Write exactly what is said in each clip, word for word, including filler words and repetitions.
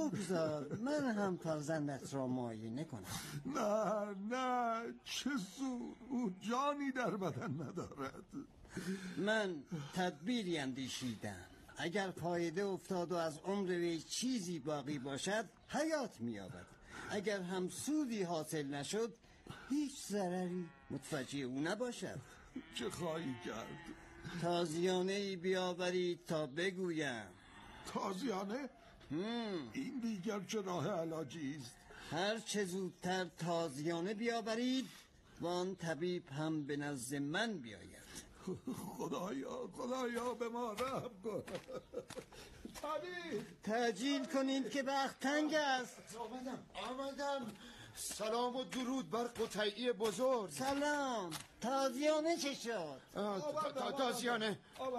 بگذار من هم فرزندت را معاینه کنم. نه نه، چه زود، او جانی در بدن ندارد. من تدبیری اندیشیدم، اگر فایده افتاد و از عمر وی چیزی باقی باشد حیات می‌یابد، اگر هم سودی حاصل نشد هیچ ضرری متوجه او نباشد. چه خواهی کرد؟ تازیانه ای بیاورید تا بگویم. تازیانه؟ این دیگر چه راه علاجی است؟ هر چه زودتر تازیانه بیاورید و آن طبیب هم به نزد من بیاید. خدایا خدایا به ما رحم کن. طبیب تعجیل کنید که وقت تنگ است. آمدم آمدم. سلام و درود بر قطعی بزرگ. سلام. تازیانه چه شد؟ تازیانه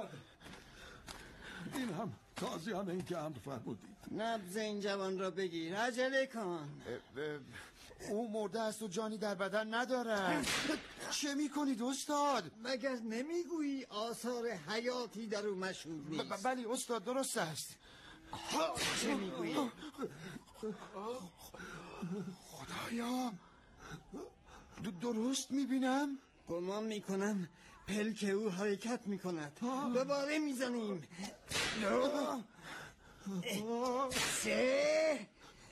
این هم تازیانه این که امر فرمودید. نبض این جوان را بگیر، عجله کن. او مرده است و جانی در بدن ندارد. چه میکنید استاد؟ مگر نمیگویی آثار حیاتی در او مشهود نیست؟ بلی استاد درست است. چه میگویی؟ خدایا درست میبینم؟ گمان میکنم پلک او حرکت میکند. دوباره میزنیم. سه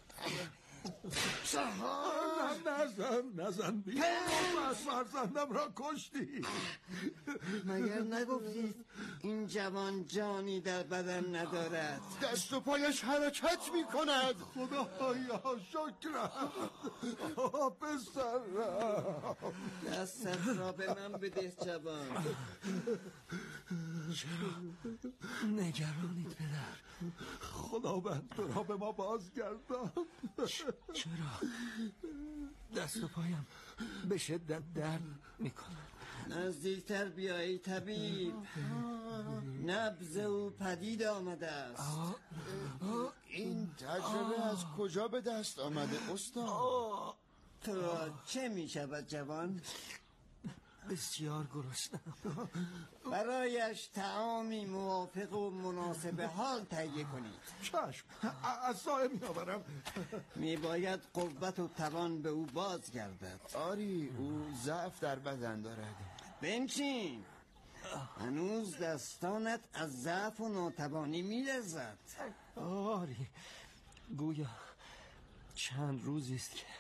چهار. نزن نزن بی از فرزندم را کشتی. مگر نگفتید این جوان جانی در بدن ندارد؟ دست و پایش حرکت می کند. خدایا شکرم. پسر دستت را به من بده جوان. چرا نگرانید پدر؟ خداوند تو را به ما بازگردان. چرا؟ دست و پایم به شدت درد میکنه. نزدیکتر بیایی طبیب. نبض او پدید آمده است. این تجربه از کجا به دست آمده استاد؟ تو را چه می شود جوان؟ بسیار گرسنه‌ام. برایش طعامی موافق و مناسب حال تهیه کنید. چشم، از سایه می آورم. می باید قوت و توان به او بازگردد. آری او ضعف در بدن دارد. بنشین. هنوز دستانت از ضعف و ناتوانی می لرزد. آری گویا چند روزی است که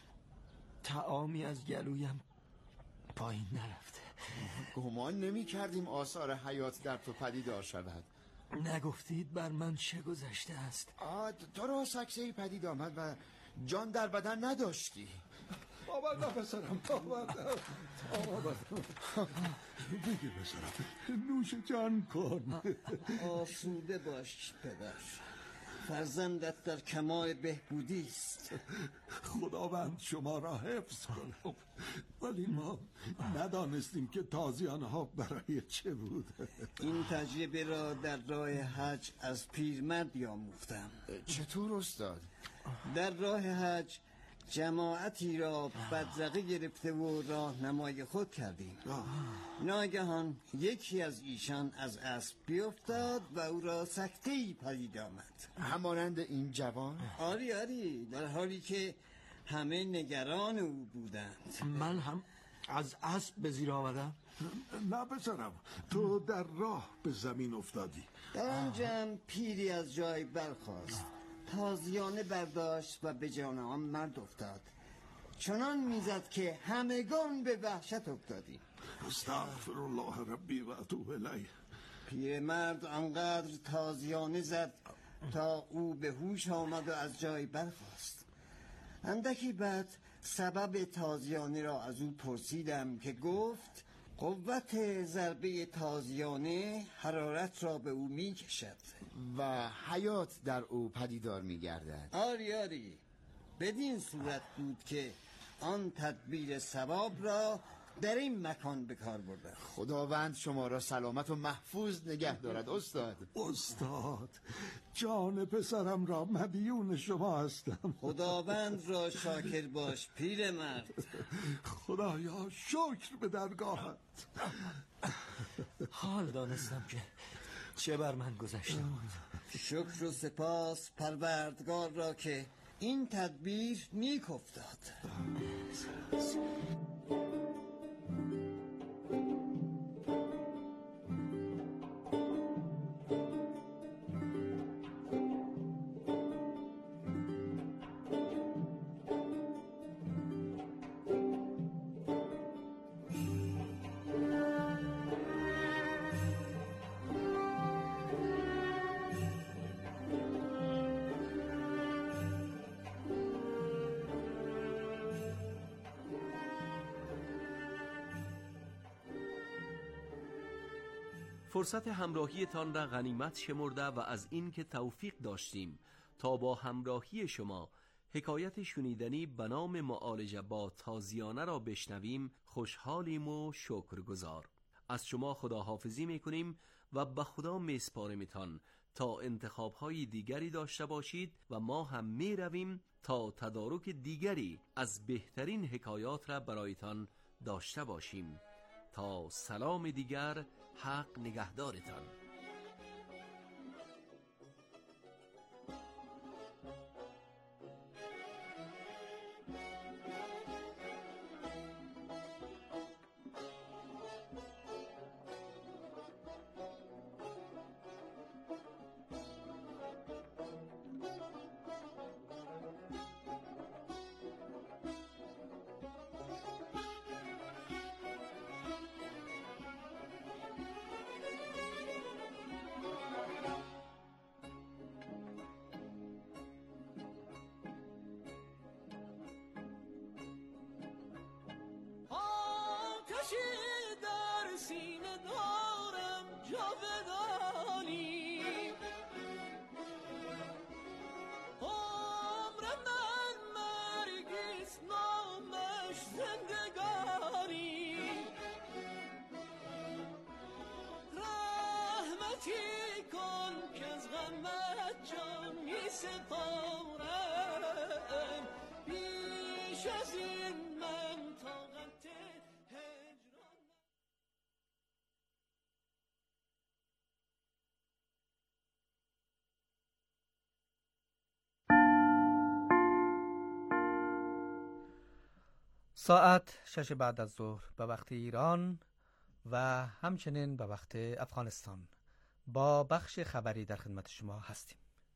طعامی از گلویم پایین نرفته. گمان نمی کردیم آثار حیات در تو پدیدار شود. نگفتید بر من چه گذشته است؟ تو را سکسه‌ای پدید آمد و جان در بدن نداشتی. آمدم پسرم آمدم آمدم. بگیر پسرم، نوش جان کن. آسوده باش پدر، فرزندت در کمال بهبودی است. خداوند شما را حفظ کند. ولی ما ندانستیم که تازیانه ها برای چه بود. این تجربه را در راه حج از پیرمردی آموختم. چطور استاد؟ در راه حج جماعتی را بدرقه گرفته و راهنمای خود کردیم. ناگهان یکی از ایشان از اسب بیفتاد و او را سکته‌ای پدید آمد. همانند این جوان؟ آری آری، در حالی که همه نگران او بودند. من هم از اسب به زیر آمدم؟ نه پسرم، تو در راه به زمین افتادی. در آنجا پیری از جای برخاست، تازیانه برداشت و به جان آن مرد افتاد. چنان میزد که همگان به وحشت افتادیم. استغفر الله ربی و اتوب الیه. پیرمرد آنقدر تازیانه زد تا او به هوش آمد و از جای برخاست. اندکی بعد سبب تازیانه را از او پرسیدم که گفت قوت ضربه تازیانه حرارت را به او می کشد و حیات در او پدیدار می گردد. آری آری، بدین صورت بود که آن تدبیر ثواب را در این مکان به کار برده. خداوند شما را سلامت و محفوظ نگه دارد استاد. استاد، جان پسرم را مدیون شما هستم. خداوند را شاکر باش پیرمرد. خدایا شکر به درگاهت. حال دانستم که چه بر من گذشته بود. شکر و سپاس پروردگار را که این تدبیر نیک افتاد. فرصت همراهیتان را غنیمت شمرده و از این که توفیق داشتیم تا با همراهی شما حکایت شنیدنی به نام معالجه با تازیانه را بشنویم خوشحالیم و شکرگزار. از شما خداحافظی میکنیم و به خدا میسپارمیتان تا انتخاب‌های دیگری داشته باشید و ما هم میرویم تا تدارک دیگری از بهترین حکایات را برایتان داشته باشیم. تا سلام دیگر، حق نگهدارتان. در سینه دارم جاودانی، عمر من مرگیست نامش زندگانی، رحمتی کن که از غمت جان می سپارم، بیش از این من طاقت ساعت شش بعد از ظهر به وقت ایران و همچنین به وقت افغانستان با بخش خبری در خدمت شما هستیم.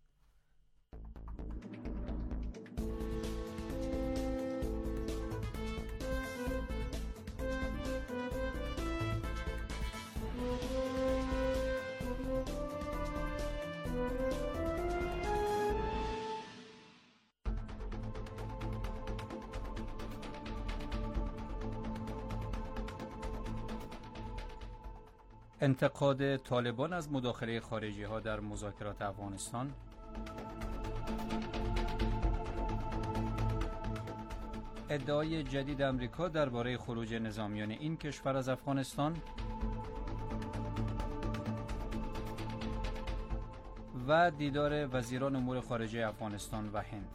انتقاد طالبان از مداخله خارجی ها در مذاکرات افغانستان، ادعای جدید امریکا درباره خروج نظامیان این کشور از افغانستان و دیدار وزیران امور خارجه افغانستان و هند.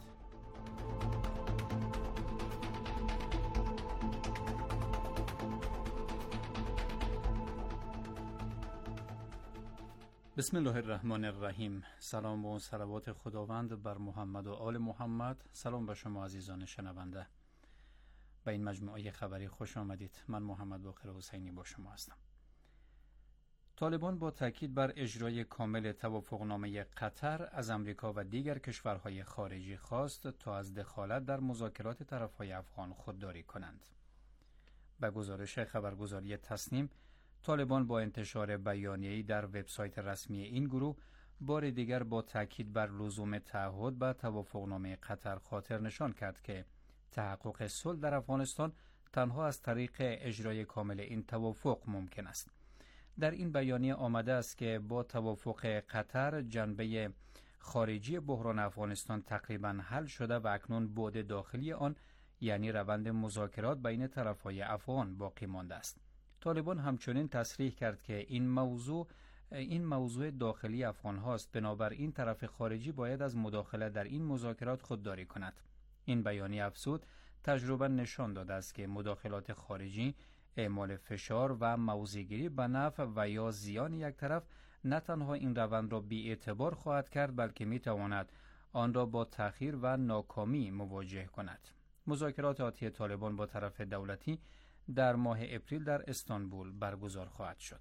بسم الله الرحمن الرحیم. سلام و صلوات خداوند بر محمد و آل محمد. سلام به شما عزیزان شنونده. به این مجموعه خبری خوش آمدید. من محمد باقر حسینی با شما هستم. طالبان با تاکید بر اجرای کامل توافقنامه قطر از امریکا و دیگر کشورهای خارجی خواست تا از دخالت در مذاکرات طرفهای افغان خودداری کنند. به گزارش خبرگزاری تسنیم، طالبان با انتشار بیانیه‌ای در وبسایت رسمی این گروه بار دیگر با تاکید بر لزوم تعهد به توافقنامه قطر خاطر نشان کرد که تحقق صلح در افغانستان تنها از طریق اجرای کامل این توافق ممکن است. در این بیانیه آمده است که با توافق قطر جنبه خارجی بحران افغانستان تقریباً حل شده و اکنون بعد داخلی آن یعنی روند مذاکرات بین طرفهای افغان باقی مانده است. طالبان همچنین تصریح کرد که این موضوع این موضوع داخلی افغان هاست، بنابراین طرف خارجی باید از مداخله در این مذاکرات خودداری کند. این بیانیه افزود تجربه نشان داده است که مداخلات خارجی، اعمال فشار و موضع‌گیری به نفع و یا زیان یک طرف نه تنها این روند را بی‌اعتبار خواهد کرد، بلکه می‌تواند آن را با تأخیر و ناکامی مواجه کند. مذاکرات آتی طالبان با طرف دولتی در ماه اپریل در استانبول برگزار خواهد شد.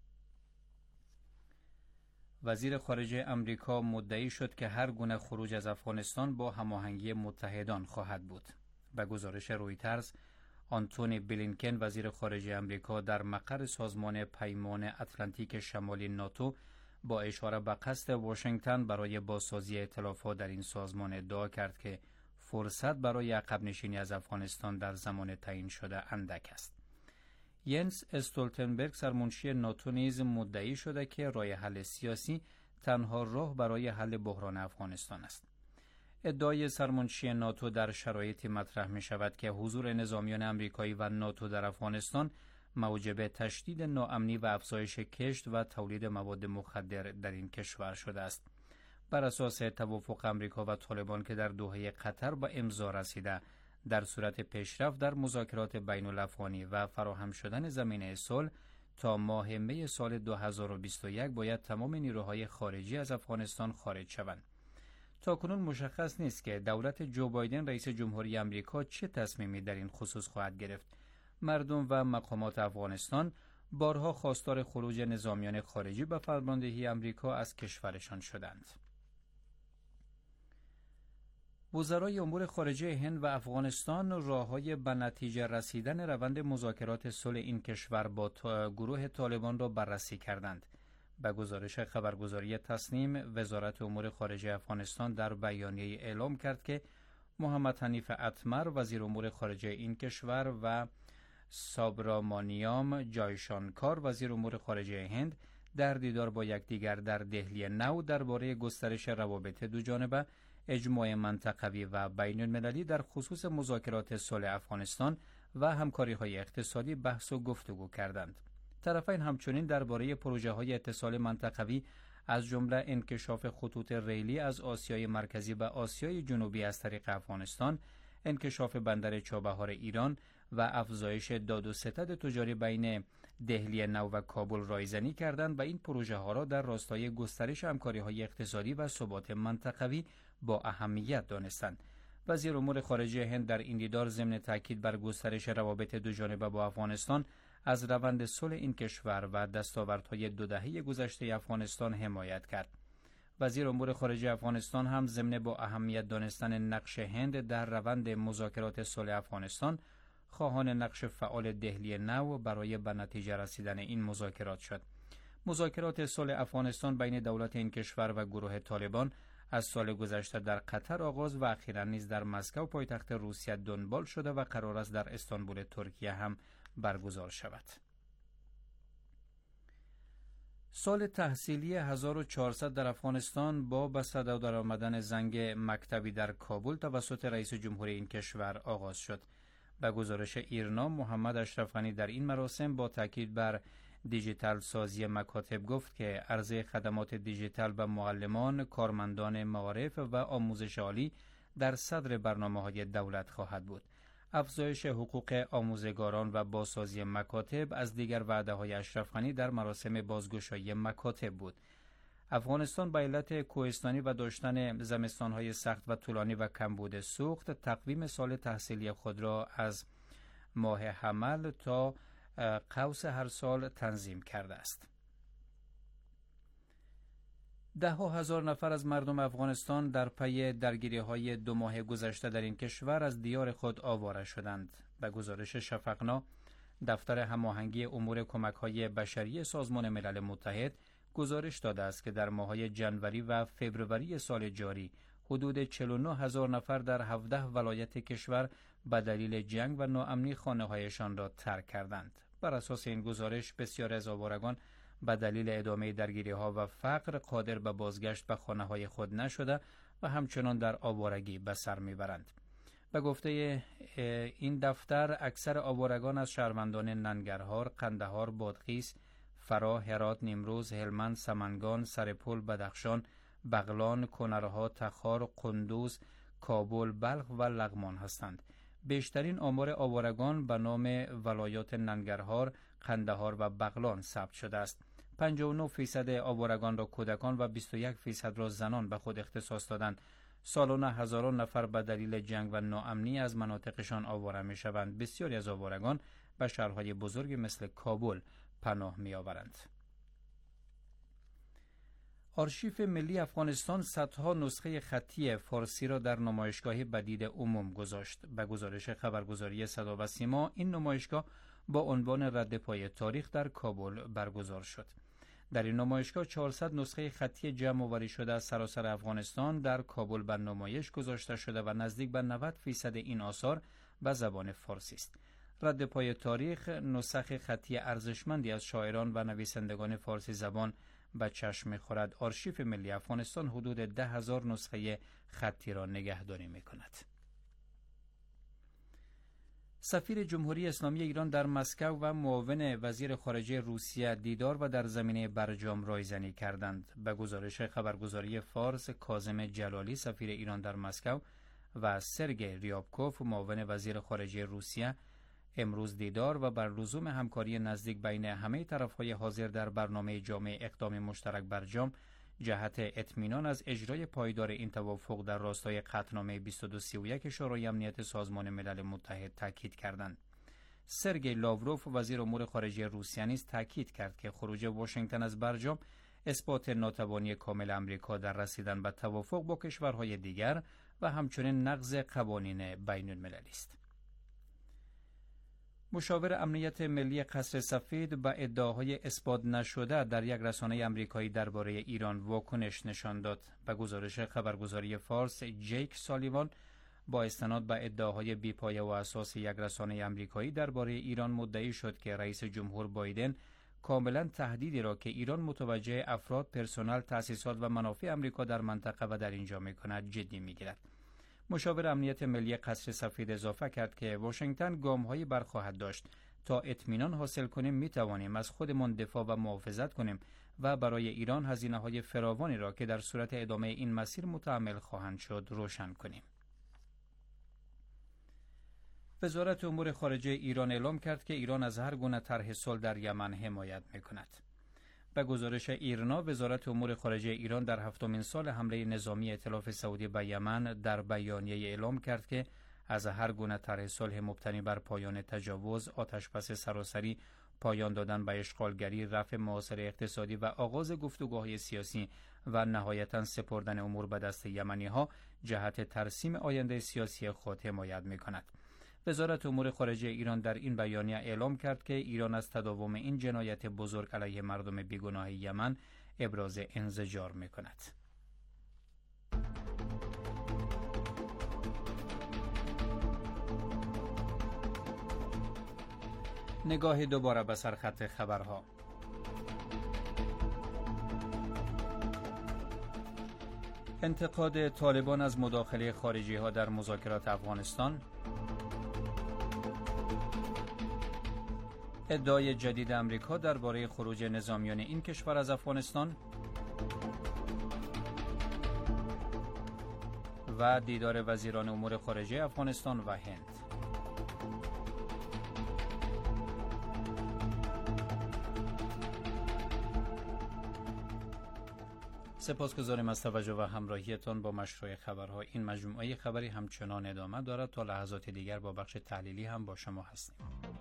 وزیر خارجه امریکا مدعی شد که هر گونه خروج از افغانستان با هماهنگی متحدان خواهد بود. به گزارش رویترز، آنتونی بلینکن وزیر خارجه امریکا در مقر سازمان پیمان اتلانتیک شمالی ناتو با اشاره به قصد واشنگتن برای بازسازی ائتلاف‌ها در این سازمان ادعا کرد که فرصت برای عقب نشینی از افغانستان در زمان تعیین شده اندک است. ینس استولتنبرگ سرمنشی ناتو نیز مدعی شده که راه حل سیاسی تنها راه برای حل بحران افغانستان است. ادعای سرمنشی ناتو در شرایطی مطرح می شود که حضور نظامیان امریکایی و ناتو در افغانستان موجب تشدید ناامنی و افزایش کشت و تولید مواد مخدر در این کشور شده است. بر اساس توافق امریکا و طالبان که در دوحه قطر به امضا رسیده، در صورت پیشرفت در مذاکرات بین الافغانی و فراهم شدن زمینه صلح تا ماه می سال دو هزار و بیست و یک باید تمام نیروهای خارجی از افغانستان خارج شوند. تاکنون مشخص نیست که دولت جو بایدن رئیس جمهوری امریکا چه تصمیمی در این خصوص خواهد گرفت. مردم و مقامات افغانستان بارها خواستار خروج نظامیان خارجی به فرماندهی امریکا از کشورشان شدند. وزرای امور خارجه هند و افغانستان راههای به نتیجه رسیدن روند مذاکرات صلح این کشور با گروه طالبان را بررسی کردند. به گزارش خبرگزاری تسنیم، وزارت امور خارجه افغانستان در بیانیه اعلام کرد که محمد حنیف اتمر وزیر امور خارجه این کشور و سابرامانیام جایشانکار وزیر امور خارجه هند در دیدار با یکدیگر در دهلی نو درباره گسترش روابط دوجانبه، اجماع منطقوی و بین المللی در خصوص مذاکرات صلح افغانستان و همکاری‌های اقتصادی بحث و گفتگو کردند. طرفین همچنین درباره پروژه‌های اتصال منطقوی از جمله انکشاف خطوط ریلی از آسیای مرکزی به آسیای جنوبی از طریق افغانستان، انکشاف بندر چابهار ایران و افزایش داد و ستد تجاری بین دهلی نو و کابل رایزنی کردند و این پروژه ها را در راستای گسترش همکاری‌های اقتصادی و ثبات منطقوی با اهمیت دانستند. وزیر امور خارجه هند در این دیدار ضمن تاکید بر گسترش روابط دوجانبه با افغانستان از روند صلح این کشور و دستاوردهای دو دهه گذشته افغانستان حمایت کرد. وزیر امور خارجه افغانستان هم ضمن با اهمیت دانستن نقش هند در روند مذاکرات صلح افغانستان، خواهان نقش فعال دهلی نو برای به نتیجه رسیدن این مذاکرات شد. مذاکرات صلح افغانستان بین دولت این کشور و گروه طالبان از سال گذشته در قطر آغاز و اخیراً نیز در مسکو پایتخت روسیه دنبال شده و قرار است در استانبول ترکیه هم برگزار شود. سال تحصیلی هزار و چهارصد در افغانستان با به صدا درآمدن زنگ مکتبی در کابل توسط رئیس جمهوری این کشور آغاز شد. به گزارش ایرنا، محمد اشرف غنی در این مراسم با تاکید بر دیجیتال سازی مکاتب گفت که عرضه خدمات دیجیتال به معلمان، کارمندان معارف و آموزش عالی در صدر برنامه‌های دولت خواهد بود. افزایش حقوق آموزگاران و بازسازی مکاتب از دیگر وعده‌های اشرف غنی در مراسم بازگشایی مکاتب بود. افغانستان به علت کوهستانی و داشتن زمستان‌های سخت و طولانی و کمبود سوخت، تقویم سال تحصیلی خود را از ماه حمل تا قوس هر سال تنظیم کرده است. ده ها هزار نفر از مردم افغانستان در پی درگیری‌های دو ماه گذشته در این کشور از دیار خود آواره شدند. به گزارش شفقنا، دفتر هماهنگی امور کمک‌های بشری سازمان ملل متحد گزارش داده است که در ماه‌های جنوری و فوریه سال جاری حدود چهل و نه هزار نفر در هفده ولایت کشور به دلیل جنگ و ناامنی خانه‌هایشان را ترک کردند. بر اساس این گزارش، بسیار از آوارگان به دلیل ادامه درگیری‌ها و فقر قادر به بازگشت به خانه‌های خود نشده و همچنان در آوارگی به سر می‌برند. به گفته این دفتر، اکثر آوارگان از شهروندان ننگرهار، قندهار، بادغیس، فرا، هرات، نیمروز، هلمند، سمنگان، سرپل، بدخشان، بغلان، کنرها، تخار، قندوز، کابل، بلخ و لغمان هستند. بیشترین آمار آوارگان به نام ولایات ننگرهار، قندهار و بغلان ثبت شده است. پنجاه و نه فیصد آوارگان را کودکان و بیست و یک فیصد را زنان به خود اختصاص دادند. سالانه هزاران نفر به دلیل جنگ و ناامنی از مناطقشان آواره می شوند. بسیاری از آوارگان به شهرهای بزرگ مثل کابل پناه می آورند. آرشیف ملی افغانستان صدها نسخه خطی فارسی را در نمایشگاهی به دید عموم گذاشت. به گزارش خبرگزاری صدا و سیما، این نمایشگاه با عنوان رد پای تاریخ در کابل برگزار شد. در این نمایشگاه چهارصد نسخه خطی جمع آوری شده از سراسر افغانستان در کابل به نمایش گذاشته شده و نزدیک به نود فیصد این آثار به زبان فارسی است. رد پای تاریخ نسخ خطی ارزشمندی از شاعران و نویسندگان فارسی زبان به چشم می‌خورد. آرشیف ملی افغانستان حدود ده هزار نسخه خطی را نگهداری می‌کند. سفیر جمهوری اسلامی ایران در مسکو و معاون وزیر خارجه روسیه دیدار و در زمینه برجام رایزنی کردند. به گزارش خبرگزاری فارس، کاظم جلالی سفیر ایران در مسکو و سرگئی ریابکوف معاون وزیر خارجه روسیه امروز دیدار و بر لزوم همکاری نزدیک بین همه طرف‌های حاضر در برنامه جامع اقدام مشترک برجام جهت اطمینان از اجرای پایدار این توافق در راستای قطعنامه بیست و دو سی و یک شورای امنیت سازمان ملل متحد تاکید کردند. سرگئی لاوروف وزیر امور خارجه روسیه نیز تاکید کرد که خروج واشنگتن از برجام اثبات ناتوانی کامل آمریکا در رسیدن به توافق با کشورهای دیگر و همچنین نقض قوانین بین المللی است. مشاور امنیت ملی قصر سفید به ادعاهای اثبات نشده در یک رسانه آمریکایی درباره ایران واکنش نشان داد. به گزارش خبرگزاری فارس، جیک سالیوان با استناد به ادعاهای بی‌پایه و اساس یک رسانه آمریکایی درباره ایران مدعی شد که رئیس جمهور بایدن کاملا تهدیدی را که ایران متوجه افراد، پرسنل، تأسیسات و منافع آمریکا در منطقه و در اینجا می‌کند جدی می‌گیرد. مشاور امنیت ملی قصر سفید اضافه کرد که واشنگتن گام‌هایی برخواهد داشت تا اطمینان حاصل کنیم می‌توانیم از خودمان دفاع و محافظت کنیم و برای ایران هزینه‌های فراوانی را که در صورت ادامه این مسیر متحمل خواهند شد روشن کنیم. وزارت امور خارجه ایران اعلام کرد که ایران از هر گونه طرح صلح در یمن حمایت می‌کند. به گزارش ایرنا، وزارت امور خارجه ایران در هفتمین سال حمله نظامی ائتلاف سعودی به یمن در بیانیه اعلام کرد که از هر گونه طرح صلح مبتنی بر پایان تجاوز، آتشبس سراسری، پایان دادن به اشغالگری، رفع محاصره اقتصادی و آغاز گفتگوهای سیاسی و نهایتاً سپردن امور به دست یمنی‌ها جهت ترسیم آینده سیاسی خود حمایت می‌کند. وزارت امور خارجه ایران در این بیانیه اعلام کرد که ایران از تداوم این جنایت بزرگ علیه مردم بیگناه یمن ابراز انزجار می‌کند. نگاه دوباره به سرخط خبرها. انتقاد طالبان از مداخله خارجی ها در مذاکرات افغانستان، ادعای جدید امریکا درباره خروج نظامیان این کشور از افغانستان و دیدار وزیران امور خارجه افغانستان و هند. سپاسگزاریم از توجه و همراهیتان با مشروع خبرها. این مجموعه خبری همچنان ادامه دارد. تا لحظات دیگر با بخش تحلیلی هم با شما هستیم.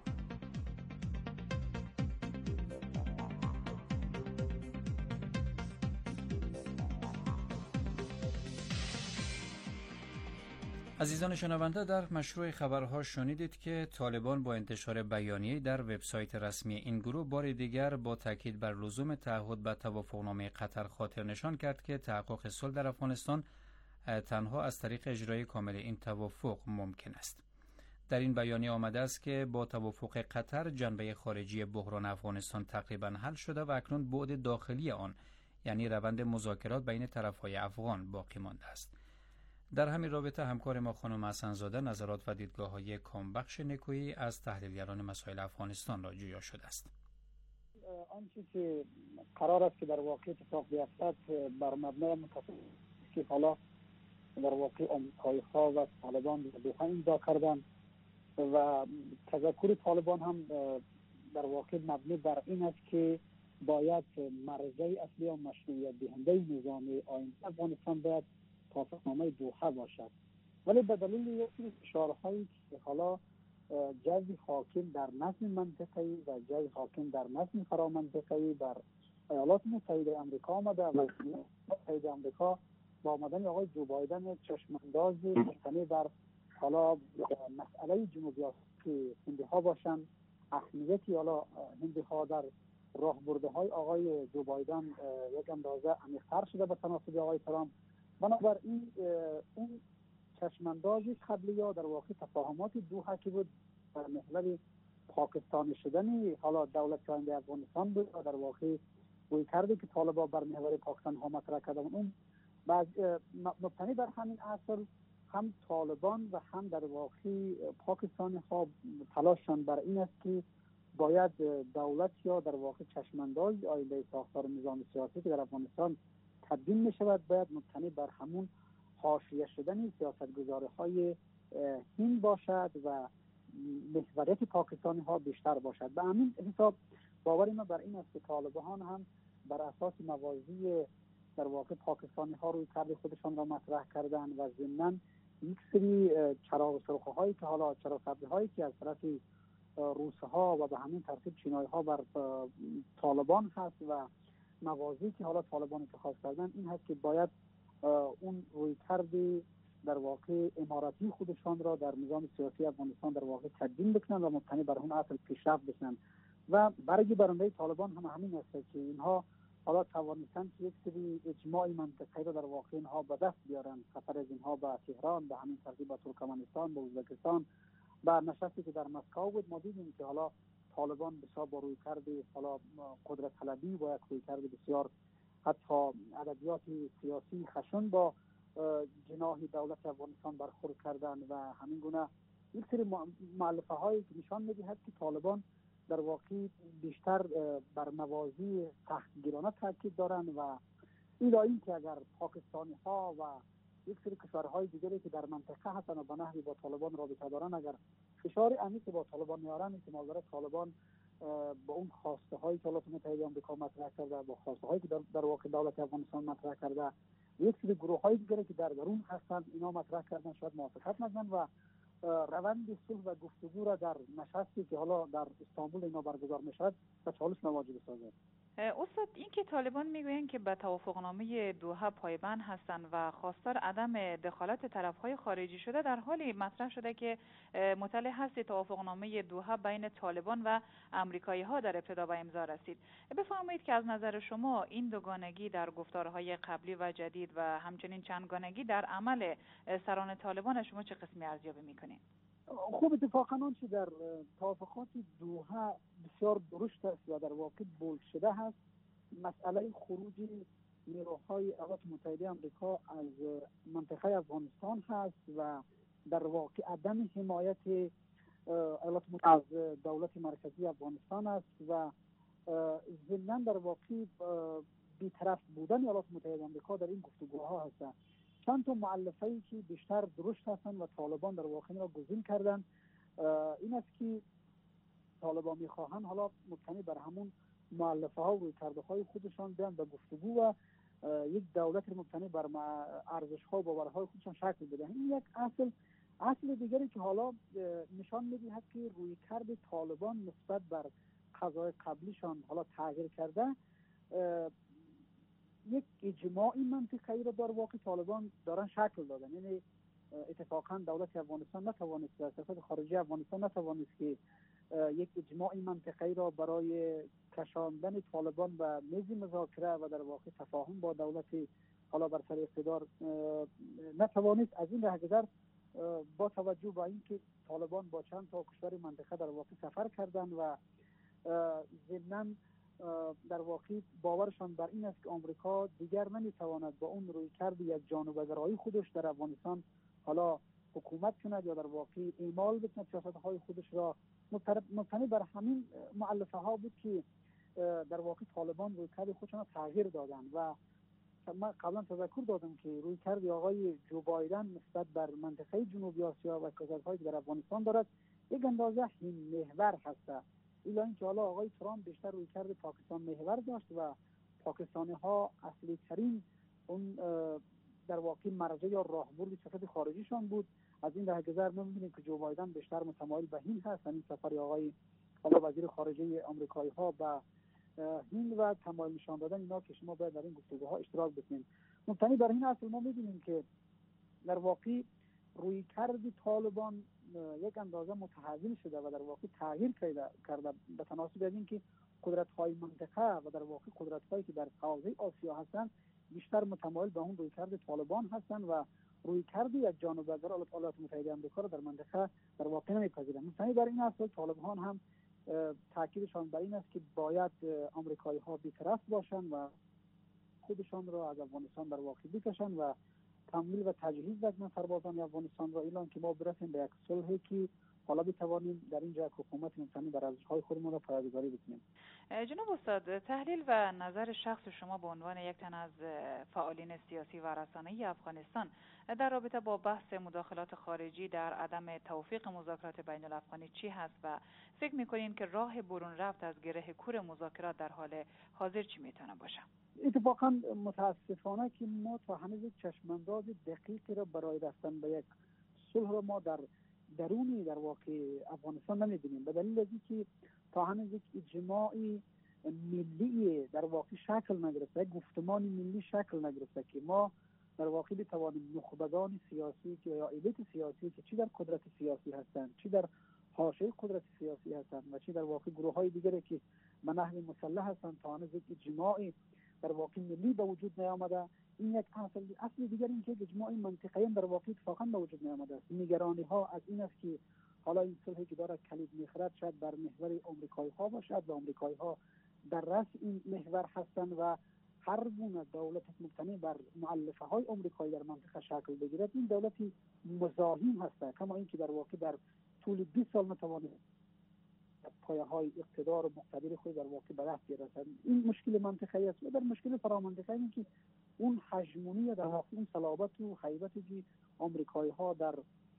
عزیزان شنونده، در مشروع خبرها شنیدید که طالبان با انتشار بیانیه در وبسایت رسمی این گروه بار دیگر با تاکید بر لزوم تعهد به توافقنامه قطر خاطر نشان کرد که تحقق صلح در افغانستان تنها از طریق اجرای کامل این توافق ممکن است. در این بیانیه آمده است که با توافق قطر جنبه خارجی بحران افغانستان تقریبا حل شده و اکنون بعد داخلی آن، یعنی روند مذاکرات بین طرفهای افغان باقی مانده است. در همین رابطه همکار ما خانم حسن‌زاده نظرات و دیدگاه‌های کامبخش نکویی از تحلیلگران مسائل افغانستان را جویا شده است. آنچه که قرار است که در واقع اتفاق بیفتد بر مبنای متفق که حالا در واقع آمریکایی‌ها و طالبان در دوحه امضا کردند و تذکر طالبان هم در واقع مبنی بر این است که باید مرجع اصلی و مشروعیت دهنده نظام آینده افغانستان باید توافقنامه دوحه باشد. ولی به دلیل یک سری فشارهایی که حالا جو حاکم در نظم منطقه‌ای و جو حاکم در نظم فرامنطقه‌ای بر ایالات متحده آمریکا آمده و متحده آمریکا با آمدن آقای جو بایدن چشمانداز مبتنی بر حالا مسئله جنوبی که هندی ها باشن، اهمیتی حالا هندی ها در راه برده های آقای جو بایدن یک اندازه عمیق‌تر شده به تناسب آقای ترامپ. بنابراین اون چشمانداز قبلی یا در واقع تفاهمات دوحه که بود در محور پاکستانی شدن حالا دولت آینده افغانستان بود و در واقع روی کرده که طالبان بر محور پاکستان ها مطرح کردن، اون بعد مبتنی بر همین اصل هم طالبان و هم در واقع پاکستانی ها تلاششان بر این است که باید دولت یا در واقع چشمانداز آینده ساختار نظام سیاسی که در افغانستان تبدیل می شود باید مبتنی بر همون حاشیه شدن سیاستگزاری های هند باشد و محوریت پاکستانی ها بیشتر باشد. به همین حساب باور ما بر این است که طالبان هم بر اساس موازی در واقع پاکستانی ها روی کرد خودشان را مطرح کردن و ضمناً یک سری چراغ سرخ هایی که حالا چراغ سبز هایی که از طرف روس ها و به همین ترتیب چینایی ها بر طالبان هست و موازی که حالا طالبان انتخاب کردن این هست که باید اون روی کردی در واقع اماراتی خودشان را در نظام سیاسی افغانستان در واقع تدوین بکنن و مبتنی بر اون اصل پیشرفت بکنن و برای برنده طالبان هم همین است که اینها حالا توانستن که یک سری اجماع منطقه‌ای را در واقع اینها به دست بیارن. سفر از اینها به تهران، به همین ترتیب به ترکمنستان، به ازبکستان، به نشستی که در مسکو بود، ما دیدیم که حالا طالبان بسیار با روی کرده حالا قدرت طلبی و یک روی کرده بسیار حتی ادبیات سیاسی خشن با جناح دولت افغانستان برخورد کردن و همین گونه یک سری مؤلفه هایی که نشان می‌دهد که طالبان در واقع بیشتر بر موازی تحقیرانه تاکید دارند و این این که اگر پاکستانی ها و یک سری کشورهای دیگری که در منطقه هستند و به نحوی با طالبان رابطه دارند اگر فشار عمیقی با طالبان میارن احتمال داره طالبان با اون خواسته هایی که ایالات متحده آمریکا مطرح کرده با خواسته هایی که در, در واقع دولت افغانستان مطرح کرده یک سری گروه های دیگری که در درون هستند اینا مطرح کردن شاید موافقت نکنند و روند صلح و گفتگو را در نشستی که حالا در استانبول اینا برگزار میشود و چالش مواجه بسازد. استاد این که طالبان میگویند که به توافقنامه دوحه پایبند هستند و خواستار عدم دخالت طرفهای خارجی شده، در حالی مطرح شده که مطلع هست توافقنامه دوحه بین طالبان و امریکایی ها در ابتدا به امضا رسید. بفرمایید که از نظر شما این دوگانگی در گفتارهای قبلی و جدید و همچنین چندگانگی در عمل سران طالبان شما چه قسمی ارزیابی میکنید؟ خوب اتفاقا آنچه در توافقات دوحه بسیار درست است و در واقع بولد شده هست مسئله خروج نیروهای ایالات متحده آمریکا از منطقه افغانستان هست و در واقع عدم حمایت ایالات متحده از دولت مرکزی افغانستان است و ضمناً در واقع بی‌طرف بودن ایالات متحده آمریکا در این گفتگوها هست. چند تا مؤلفه‌ای که بیشتر درشت هستند و طالبان در واقع را گزین کردن این است که طالبان میخواهند حالا مبتنی بر همون مؤلفه ها و رویکردهای خودشان بیان به گفتگو و یک دولت مبتنی بر ارزش ها و باورهای خودشان شکل بدهند. این یک اصل اصل دیگری که حالا نشان میدهد که رویکرد طالبان نسبت بر قضای قبلیشان حالا تغییر کرده. یک اجماعی منطقه‌ای را در واقع طالبان دارن شکل دادن، یعنی اتفاقا دولت افغانستان نتوانست در سیاست خارجی افغانستان نتوانست که یک اجماعی منطقه‌ای را برای کشاندن طالبان و میز مذاکره و در واقع تفاهم با دولت حالا بر سر اقتدار نتوانست. از این رهگذر با توجه به اینکه طالبان با چند تا کشور منطقه در واقع سفر کردن و ضمناً در واقع باورشان بر این است که آمریکا دیگر نمیتواند با اون رویکرد یک جانبدارایی خودش در افغانستان حالا حکومت کند یا در واقع اعمال بکند سیاست‌های خودش را. مبتنی بر همین مؤلفه ها بود که در واقع طالبان رویکرد خودشان را تغییر دادند و من قبلا تذکر دادم که رویکرد آقای جو بایدن نسبت بر منطقه جنوبی آسیا و کشورهای در افغانستان دارد یک اندازه این محور هست. الا اینکه حالا آقای ترامپ بیشتر روی کرد پاکستان محور داشت و پاکستانی ها اصلی ترین اون در واقع مرجع یا راهبرد سیاست خارجیشان بود. از این در گذر نمی‌بینیم که جو بایدن بیشتر متمایل به هند هست. این سفر آقای حالا وزیر خارجه آمریکایی ها به هند و تمایل نشان دادن اینا که شما باید در این گفتگوها اشتراک بکنید. مبتنی بر این اصل ما می‌بینیم که در واقع روی کرد طالبان یک اندازه متحول شده و در واقع تغییر کرده به تناسب از اینکه قدرت‌های منطقه و در واقع قدرت‌هایی که در حوزه آسیا هستند بیشتر متمایل به اون روی کرد طالبان هستند و روی کرد یک جانبه در ایالات متحده آمریکا را در منطقه در واقع نمی‌پذیرند. مثلا در این اصل طالبان هم تاکیدشان بر این است که باید آمریکایی‌ها بی‌طرف باشند و خودشان را از افغانستان در واقع بکشند و تمویل و تجهیز بکنن سربازان افغانستان را اعلان که ما برسیم به یک صلحی که حالا بتوانیم در اینجا حکومت مبتنی بر ارزش‌های خودمون را پایداری بکنیم. جناب استاد، تحلیل و نظر شخص شما به عنوان یک تن از فعالین سیاسی و رسانه‌ای افغانستان در رابطه با بحث مداخلات خارجی در عدم توفیق مذاکرات بین الافغانی چی هست و فکر می‌کنین که راه برون رفت از گره کور مذاکرات در حال حاضر چی میتونه باشه؟ اتفاقا متاسفانه که ما تا هنوز یک چشمانداز دقیقی را برای رفتن به یک صلح را ما در درونی در واقع افغانستان نمی‌بینیم، به دلیل از اینکه تا هنوز یک اجماعی ملی در واقع شکل نگرفته، گفتمان ملی شکل نگرفته که ما در واقع بتوانیم نخبگان سیاسی که یا الیت سیاسی که چی در قدرت سیاسی هستند، چی در حاشیه قدرت سیاسی هستند و چی در واقع گروه‌های دیگری که به نحو مسلح هستند، تا هنوز یک اجماعی در واقع ملی به وجود نیامده. این یک اصل اصل دیگر این که اجماع منطقه‌ای در واقع اتفاقا به وجود نیامده است. نگرانی ها از این است که حالا این صلحی که داره کلید میخورد شاید بر محور آمریکایی ها باشد و آمریکایی ها در رأس این محور هستند و هر گونه دولت مبتنی بر مؤلفه های آمریکایی در منطقه شکل بگیرد این دولتی مزاحم هست، کما اینکه در واقع در طول بیست سال نتوانید پایه های اقتدار و مقتدر خود در واقع به دست بیارند. این مشکل منطقه‌ای است و در مشکل فرامنطقه‌ای این که اون هژمونی در واقع اون صلابت و هیبتی که آمریکایی‌ها در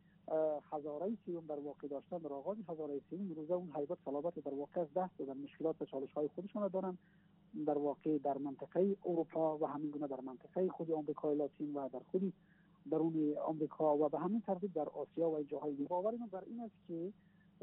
هزاره سیوم در واقع داشتن، در آغاز هزاره سیوم روزه اون هیبت صلابت در واقع از دست دادن، مشکلات و چالش‌های خودشون دارن در واقع در منطقه اروپا و همین گونه در منطقه خود آمریکای لاتین و در خود درون آمریکا و به همین ترتیب در آسیا و جاهای دیگه. باور من بر این است که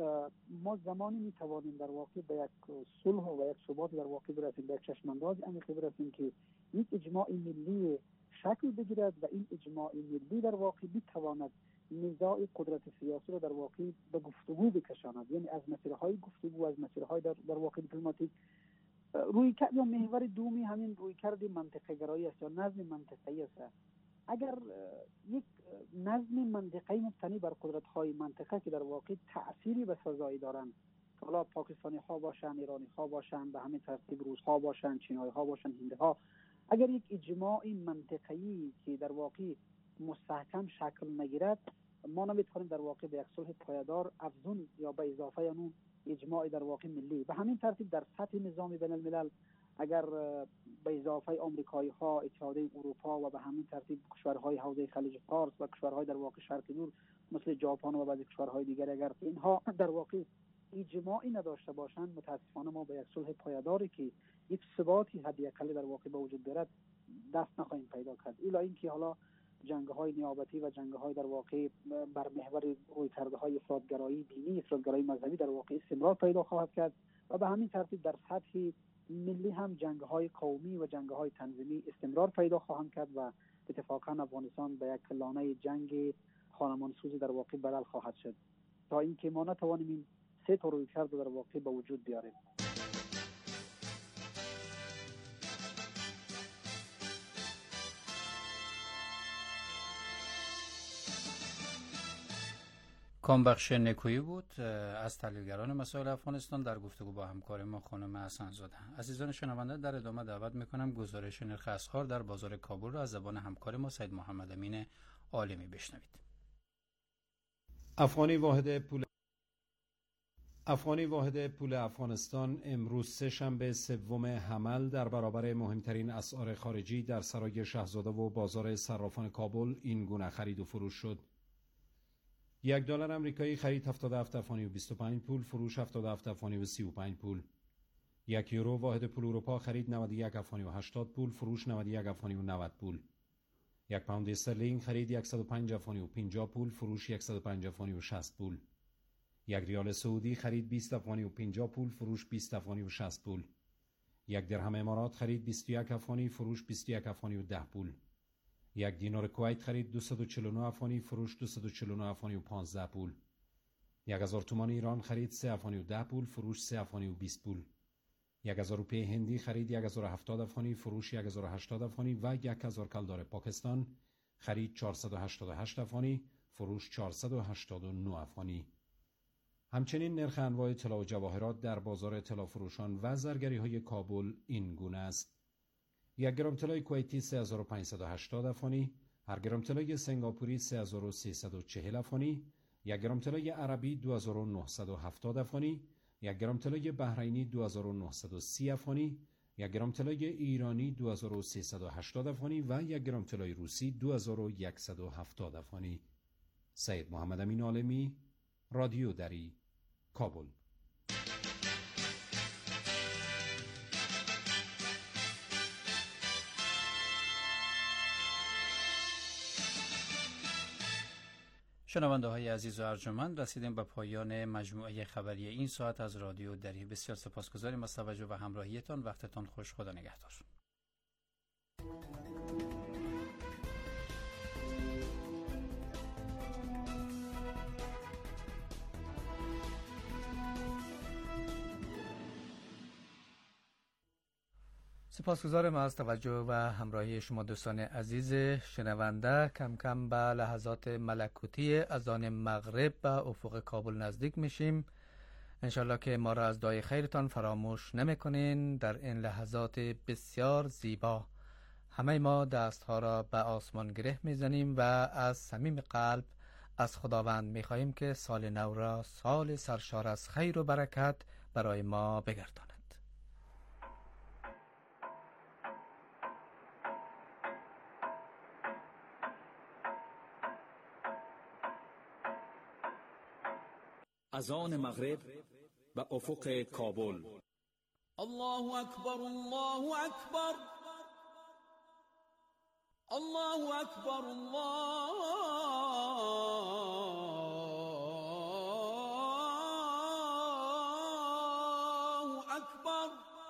ما زمانی میتوانیم در واقع به یک صلح و یک ثبات در واقع برسیم، به یک چشمانداز عمیقی برسیم که یک اجماع ملی شکل بگیرد و این اجماع ملی در واقع بتواند نزاع قدرت سیاسی را در واقع به گفتگو بکشاند، یعنی از مسیرهای گفتگو، از مسیرهای در, در واقع دیپلماتیک. روی کرد یا محور دومی همین روی کرد منطقه گرایی است یا نظم منطقه‌ای است. اگر یک نظم منطقه‌ای مبتنی بر قدرت‌های منطقه که در واقع تأثیری به سزایی دارند، حالا پاکستانی‌ها باشند، ایرانی‌ها باشند، به همین ترتیب روس‌ها باشند، چینایی‌ها باشند، هندی‌ها، اگر یک اجماع منطقه‌ای که در واقع مستحکم شکل نگیرد، ما نمی‌توانیم در واقع به یک صلح پایدار افزون یا به اضافه اون اجماع در واقع ملی. به همین ترتیب در سطح نظام بین الملل اگر به اضافه آمریکایی ها، اتحادیه اروپا و به همین ترتیب کشورهای حوزه خلیج فارس و کشورهای در واقع شرق دور مثل ژاپن و بعضی کشورهای دیگر اگر اینها در واقع اجماعی نداشته باشند، متاسفانه ما به یک صلح پایداری که یک ثباتی حداقل در واقع به وجود بیارد دست نخواهیم پیدا کرد. الا اینکه حالا جنگ‌های نیابتی و جنگ‌های در واقع بر محور رویکردهای افراط‌گرایی دینی، افراط‌گرایی مذهبی در واقع استمرار پیدا خواهد کرد و به همین ترتیب در سطح ملی هم جنگ‌های قومی و جنگ‌های تنظیمی استمرار پیدا خواهند کرد و اتفاقا افغانستان به یک لانه جنگ خانمانسوزی در واقع بدل خواهد شد تا اینکه ما نتوانیم این سه تا رویکرد در واقع به وجود بیاریم. کامبخش نکویی بود از تحلیلگران مسائل افغانستان در گفتگو با همکار ما خانم حسن‌زاده. عزیزان شنونده، در ادامه دعوت میکنم گزارش نرخ اسعار در بازار کابل را از زبان همکار ما سید محمد امین عالمی بشنوید. افغانی واحد پول افغانی واحد پول افغانستان امروز سه شنبه سوم حمل در برابر مهمترین اسعار خارجی در سرای شاهزاده و بازار صرافان کابل این گونه خرید و فروش شد. یک دلار آمریکایی خرید هفتاد و هفت افغانی و بیست و پنج پول، فروش هفتاد و هفت افغانی و سی و پنج پول. یک یورو واحد پول اروپا خرید نود و یک افغانی و هشتاد پول، فروش نود و یک افغانی و نود پول. یک پوند استرلینگ خرید صد و پنج افغانی و پنجاه پول، فروش صد و پنج افغانی و شصت پول. یک ریال سعودی خرید بیست افغانی و پنجاه پول، فروش بیست افغانی و شصت پول. یک درهم امارات خرید بیست و یک افغانی، فروش بیست و یک افغانی و ده پول. یک دینار کویت خرید دویست و چهل و نه افغانی، فروش دویست و چهل و نه افغانی و پانزده پول. یک هزار تومان ایران خرید سه افغانی و ده پول، فروش سه افغانی و بیست پول. یک هزار روپیه هندی خرید یک هزار و هفتاد افغانی، فروش یک هزار و هشتاد افغانی و یک هزار کلدار پاکستان خرید چهارصد و هشتاد و هشت افغانی، فروش چهارصد و هشتاد و نه افغانی. همچنین نرخ انواع طلا و جواهرات در بازار طلا فروشان و زرگری های کابل این گونه است: یک گرم طلای کویتی سه هزار و پانصد و هشتاد افغانی، هر گرم طلای سنگاپوری سه هزار و سیصد و چهل افغانی، یک گرم طلای عربی دو هزار و نهصد و هفتاد افغانی، یک گرم طلای بحرینی دو هزار و نهصد و سی افغانی، یک گرم طلای ایرانی دو هزار و سیصد و هشتاد افغانی و یک گرم طلای روسی دو هزار و صد و هفتاد افغانی. سید محمد امین عالمی، رادیو دری، کابل. شنونده های عزیز و ارجمند، رسیدیم به پایان مجموعه خبری این ساعت از رادیو دری. بسیار سپاسگزاریم از توجه و همراهیتان. وقتتان خوش. خدا نگهدار. سپاسگزارم از توجه و همراهی شما دوستان عزیز شنونده. کم کم به لحظات ملکوتی اذان مغرب به افق کابل نزدیک میشیم. انشالله که ما را از دعای خیرتان فراموش نمیکنین. در این لحظات بسیار زیبا همه ما دستها را به آسمان گره میزنیم و از صمیم قلب از خداوند میخواهیم که سال نو را سال سرشار از خیر و برکت برای ما بگرداند. اذان مغرب به افق کابل. الله اکبر، الله اکبر، الله اکبر، الله اکبر.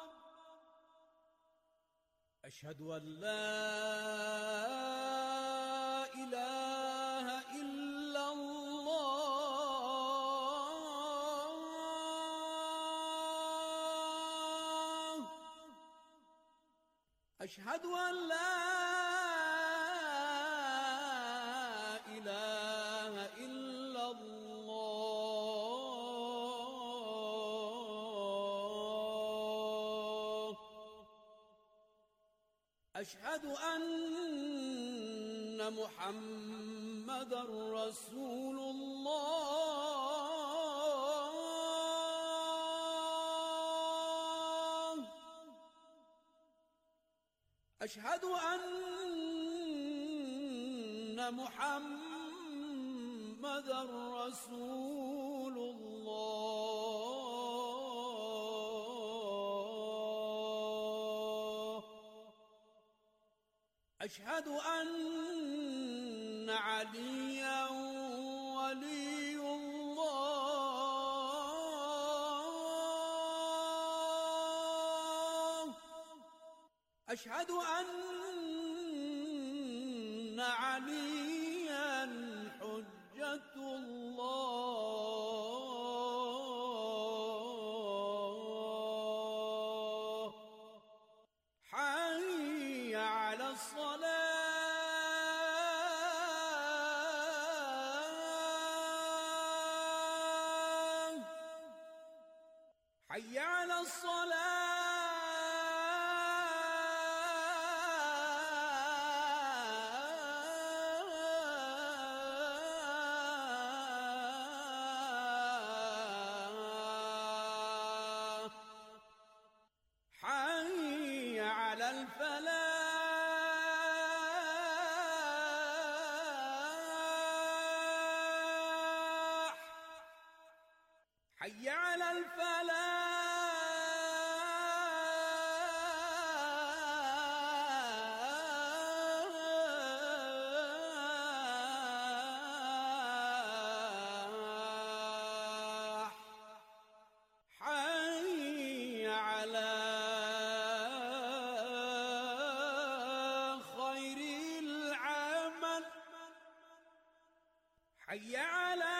اشهد ان لا أشهد أن لا إله إلا الله. أشهد أن محمد رسول الله. أشهد أن محمد رسول الله. أشهد أن عليا ولي الله. أشهد أن عليا حجة الله. حي على الصلاة، حي على الصلاة. حي على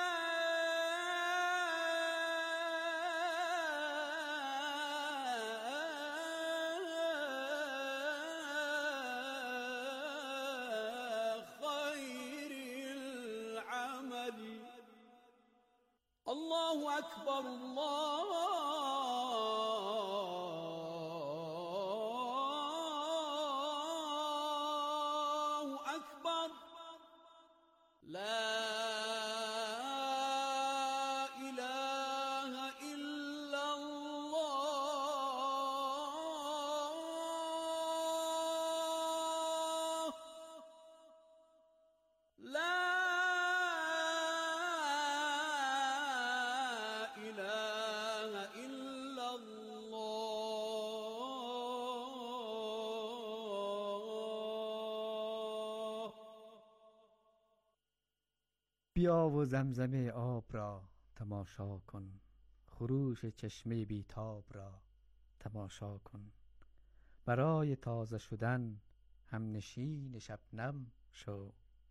خير العمل. الله أكبر الله أكبر. لا بیا و زمزمه آب را تماشا کن، خروش چشمه بیتاب را تماشا کن. برای تازه شدن همنشین شبنم شو،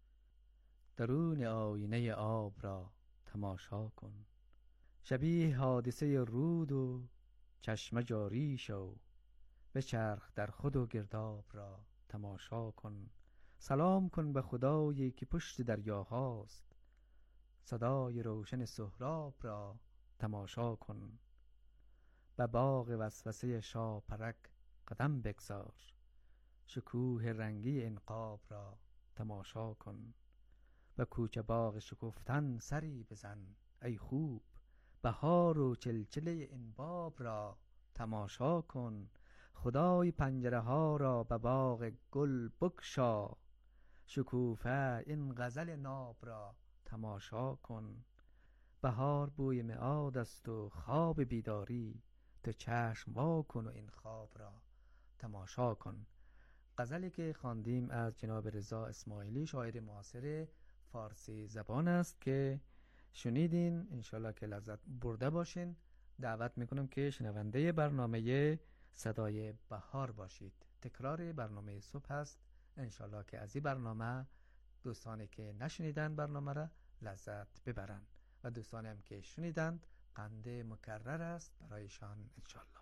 درون آینه آب را تماشا کن. شبیه حادثه رود و چشمه جاری شو، بچرخ در خود و گرداب را تماشا کن. سلام کن به خدایی که پشت دریاهاست، صدای روشن سهراب را تماشا کن. به باغ وسوسه شاپرک قدم بگذار، شکوه رنگی انقاب را تماشا کن. به کوچه باغ شکفتن سری بزن ای خوب، بهار و چلچله انباب را تماشا کن. خدای پنجره ها را به باغ گل بگشا، شکوفه این غزل ناب را تماشا کن. بهار بوی میعاد است و خواب بیداری، تو چشم وا کن و این خواب را تماشا کن. غزلی که خواندیم از جناب رضا اسماعیلی، شاعر معاصر فارسی زبان است که شنیدین. انشالله که لذت برده باشین. دعوت میکنم که شنونده برنامه صدای بهار باشید. تکرار برنامه صبح است. انشالله که از این برنامه دوستانی که نشنیدن برنامه را لذت ببرند و دوستانی هم که شنیدند قند مکرر است برایشان انشالله.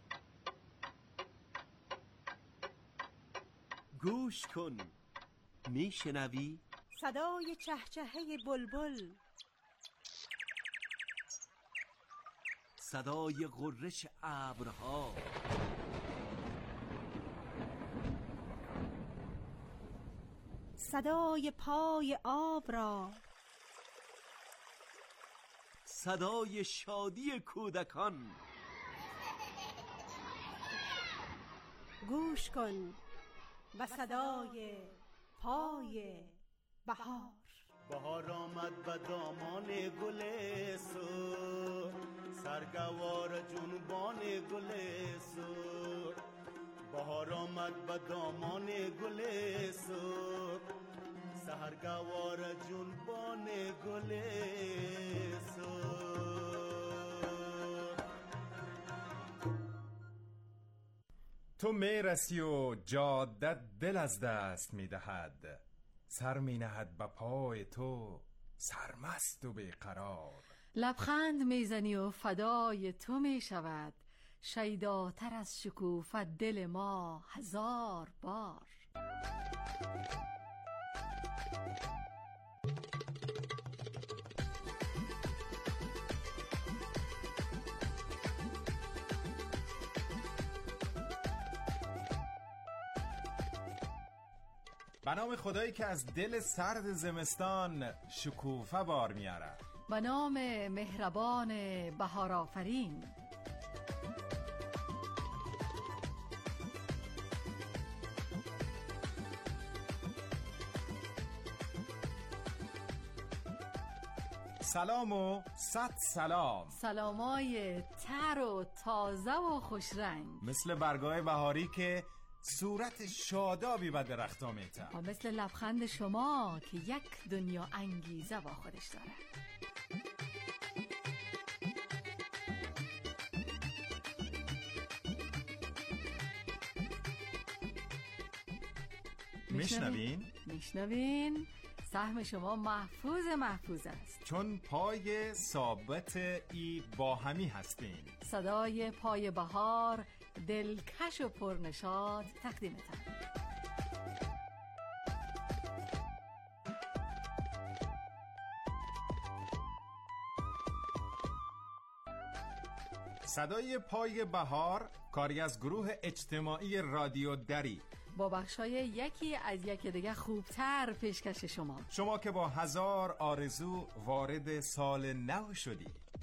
گوش کن، میشنوی؟ صدای چهچهه بلبل، صدای غرش ابرها، صدای پای آب را، صدای شادی کودکان. گوش کن و صدای پای بهار. بهار آمد به دامان گل سرخ، سرگوار جنبان گل سرخ. بهار آمد به دامان گل سرخ، سرگوار جنبان گل سرخ. تو میرسی و جادت دل از دست میدهد، سر مینهد به پای تو سرمست و بیقرار. لبخند میزنی و فدای تو میشود، شیداتر از شکوفه دل ما هزار بار. به نام خدایی که از دل سرد زمستان شکوفه بار میاره. به نام مهربان بهار آفرین. سلام و صد سلام. سلامای تر و تازه و خوشرنگ، مثل برگای بهاری که صورت شادابی به درخت‌ها می‌ته، و مثل لبخند شما که یک دنیا انگیزه با خودش داره. میشنوین؟ میشنوین؟ سهم شما محفوظ محفوظ است، چون پای ثابت ای با همی هستین. صدای پای بهار دلکش و پرنشاط تقدیمتان. صدای پای بهار کاری از گروه اجتماعی رادیو دری با بخشای یکی از یکی دیگه خوبتر پیشکش شما. شما که با هزار آرزو وارد سال نو شدی.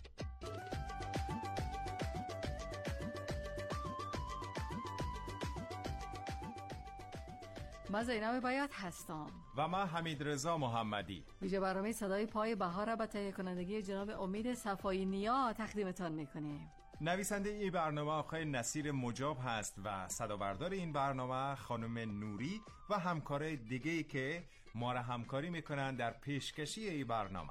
من زینب بیات هستم و من حمید رضا محمدی. ویژه برنامه صدای پای بهار را به تهیه کنندگی جناب امید صفایی نیا تقدیمتان میکنیم. نویسنده این برنامه آقای نصیر مجاب هست و صدابردار این برنامه خانم نوری و همکارای دیگه‌ای که ما را همکاری میکنن در پیشکشی این برنامه.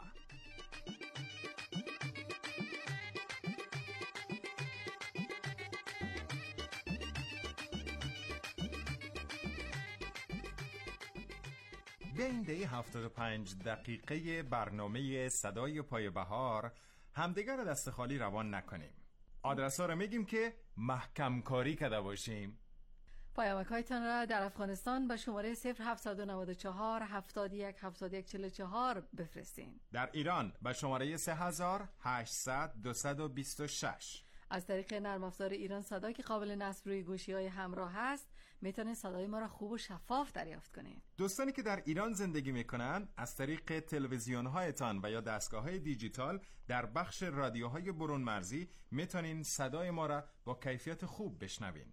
بین دی هفتاد و پنج دقیقه برنامه صدای پای بهار همدیگر دست خالی روان نکنیم. آدرس ها رو میگیم که محکم کاری کرده باشیم. پیامک هایتان را در افغانستان به شماره صفر هفتصد و نود و چهار هفتاد و یک هفتاد و یک چهل و چهار بفرستین. در ایران به شماره سه هزار و هشتصد دویست و بیست و شش. از طریق نرم افزار ایران صدا که قابل نصب روی گوشی های همراه هست میتونید صدای ما را خوب و شفاف دریافت کنید. دوستانی که در ایران زندگی میکنن از طریق تلویزیون هایتان و یا دستگاه های دیجیتال در بخش رادیوهای برون مرزی میتونین صدای ما را با کیفیت خوب بشنوین.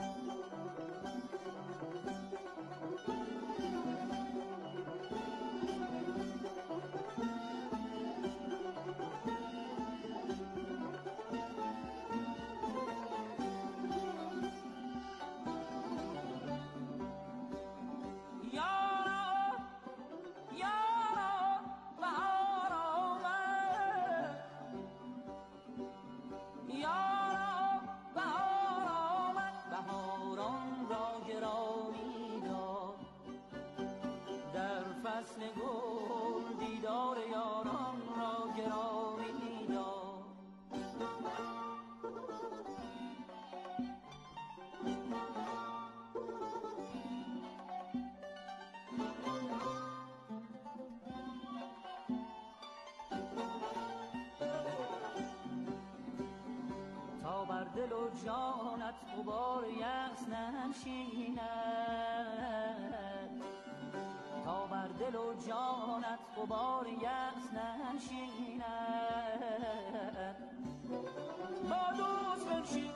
دل و جانت غبار یأس ننشیند، تا بر دل و جانت غبار یأس ننشیند. با دوست بنشین،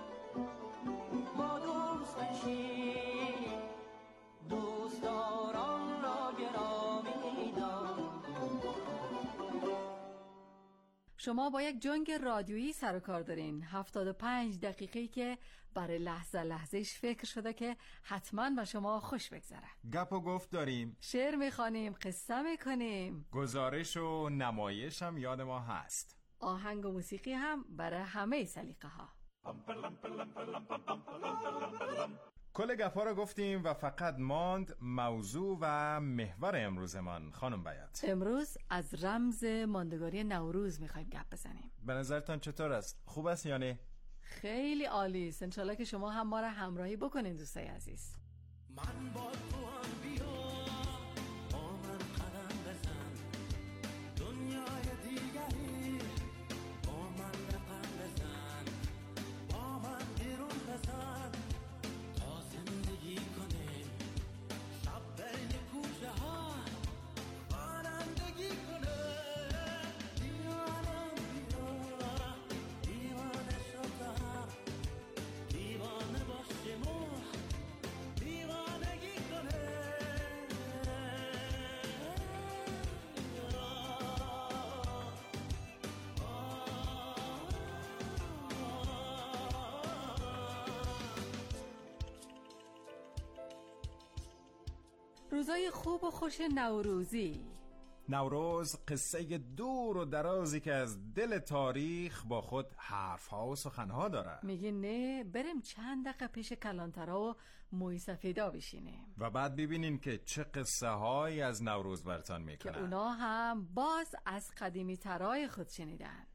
با دوست بنشین، دوستداران را گرامی دار. شما با یک جنگ رادیویی سر و کار دارین. هفتاد و پنج دقیقه‌ای که برای لحظه لحظهش فکر شده که حتما به شما خوش بگذره. گپ و گفت داریم، شعر میخوانیم، قصه میکنیم، گزارش و نمایش هم یاد ما هست، آهنگ و موسیقی هم برای همه سلیقه ها. کل گپا رو گفتیم و فقط ماند موضوع و محور امروزمان. خانم بیات، امروز از رمز ماندگاری نوروز میخوایم گپ بزنیم. به نظرتان چطور است؟ خوب است یا نه؟ خیلی عالی است. انشالله که شما هم ما را همراهی بکنین دوستای عزیز. من با تو هم بیا، با من قدم بزن، دنیای دیگری با من رقم بزن، با من بیرون بزن تا زندگی کنیم، شب بین کوچه ها رانندگی کنیم. دیوانم بیا، دیوانه شدم، دیوانه باشیم و دیوانگی کنیم. روزای خوب و خوش نوروزی. نوروز قصه دور و درازی که از دل تاریخ با خود حرفها و سخنها داره. میگی نه بریم چند دقیقه پیش کلانترا و موی سفیدا بشینیم و بعد ببینین که چه قصه هایی از نوروز براتون میکنن که اونا هم باز از قدیمی ترای خود شنیدن.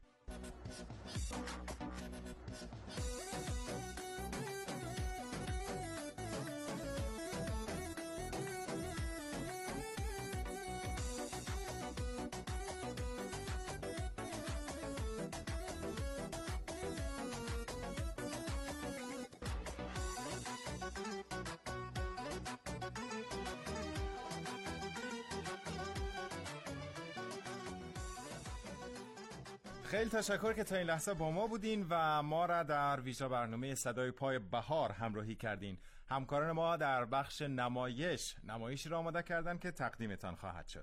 خیلی تشکر که تا این لحظه با ما بودین و ما را در ویژه برنامه صدای پای بهار همراهی کردین. همکاران ما در بخش نمایش نمایشی را آماده کردن که تقدیمتان خواهد شد.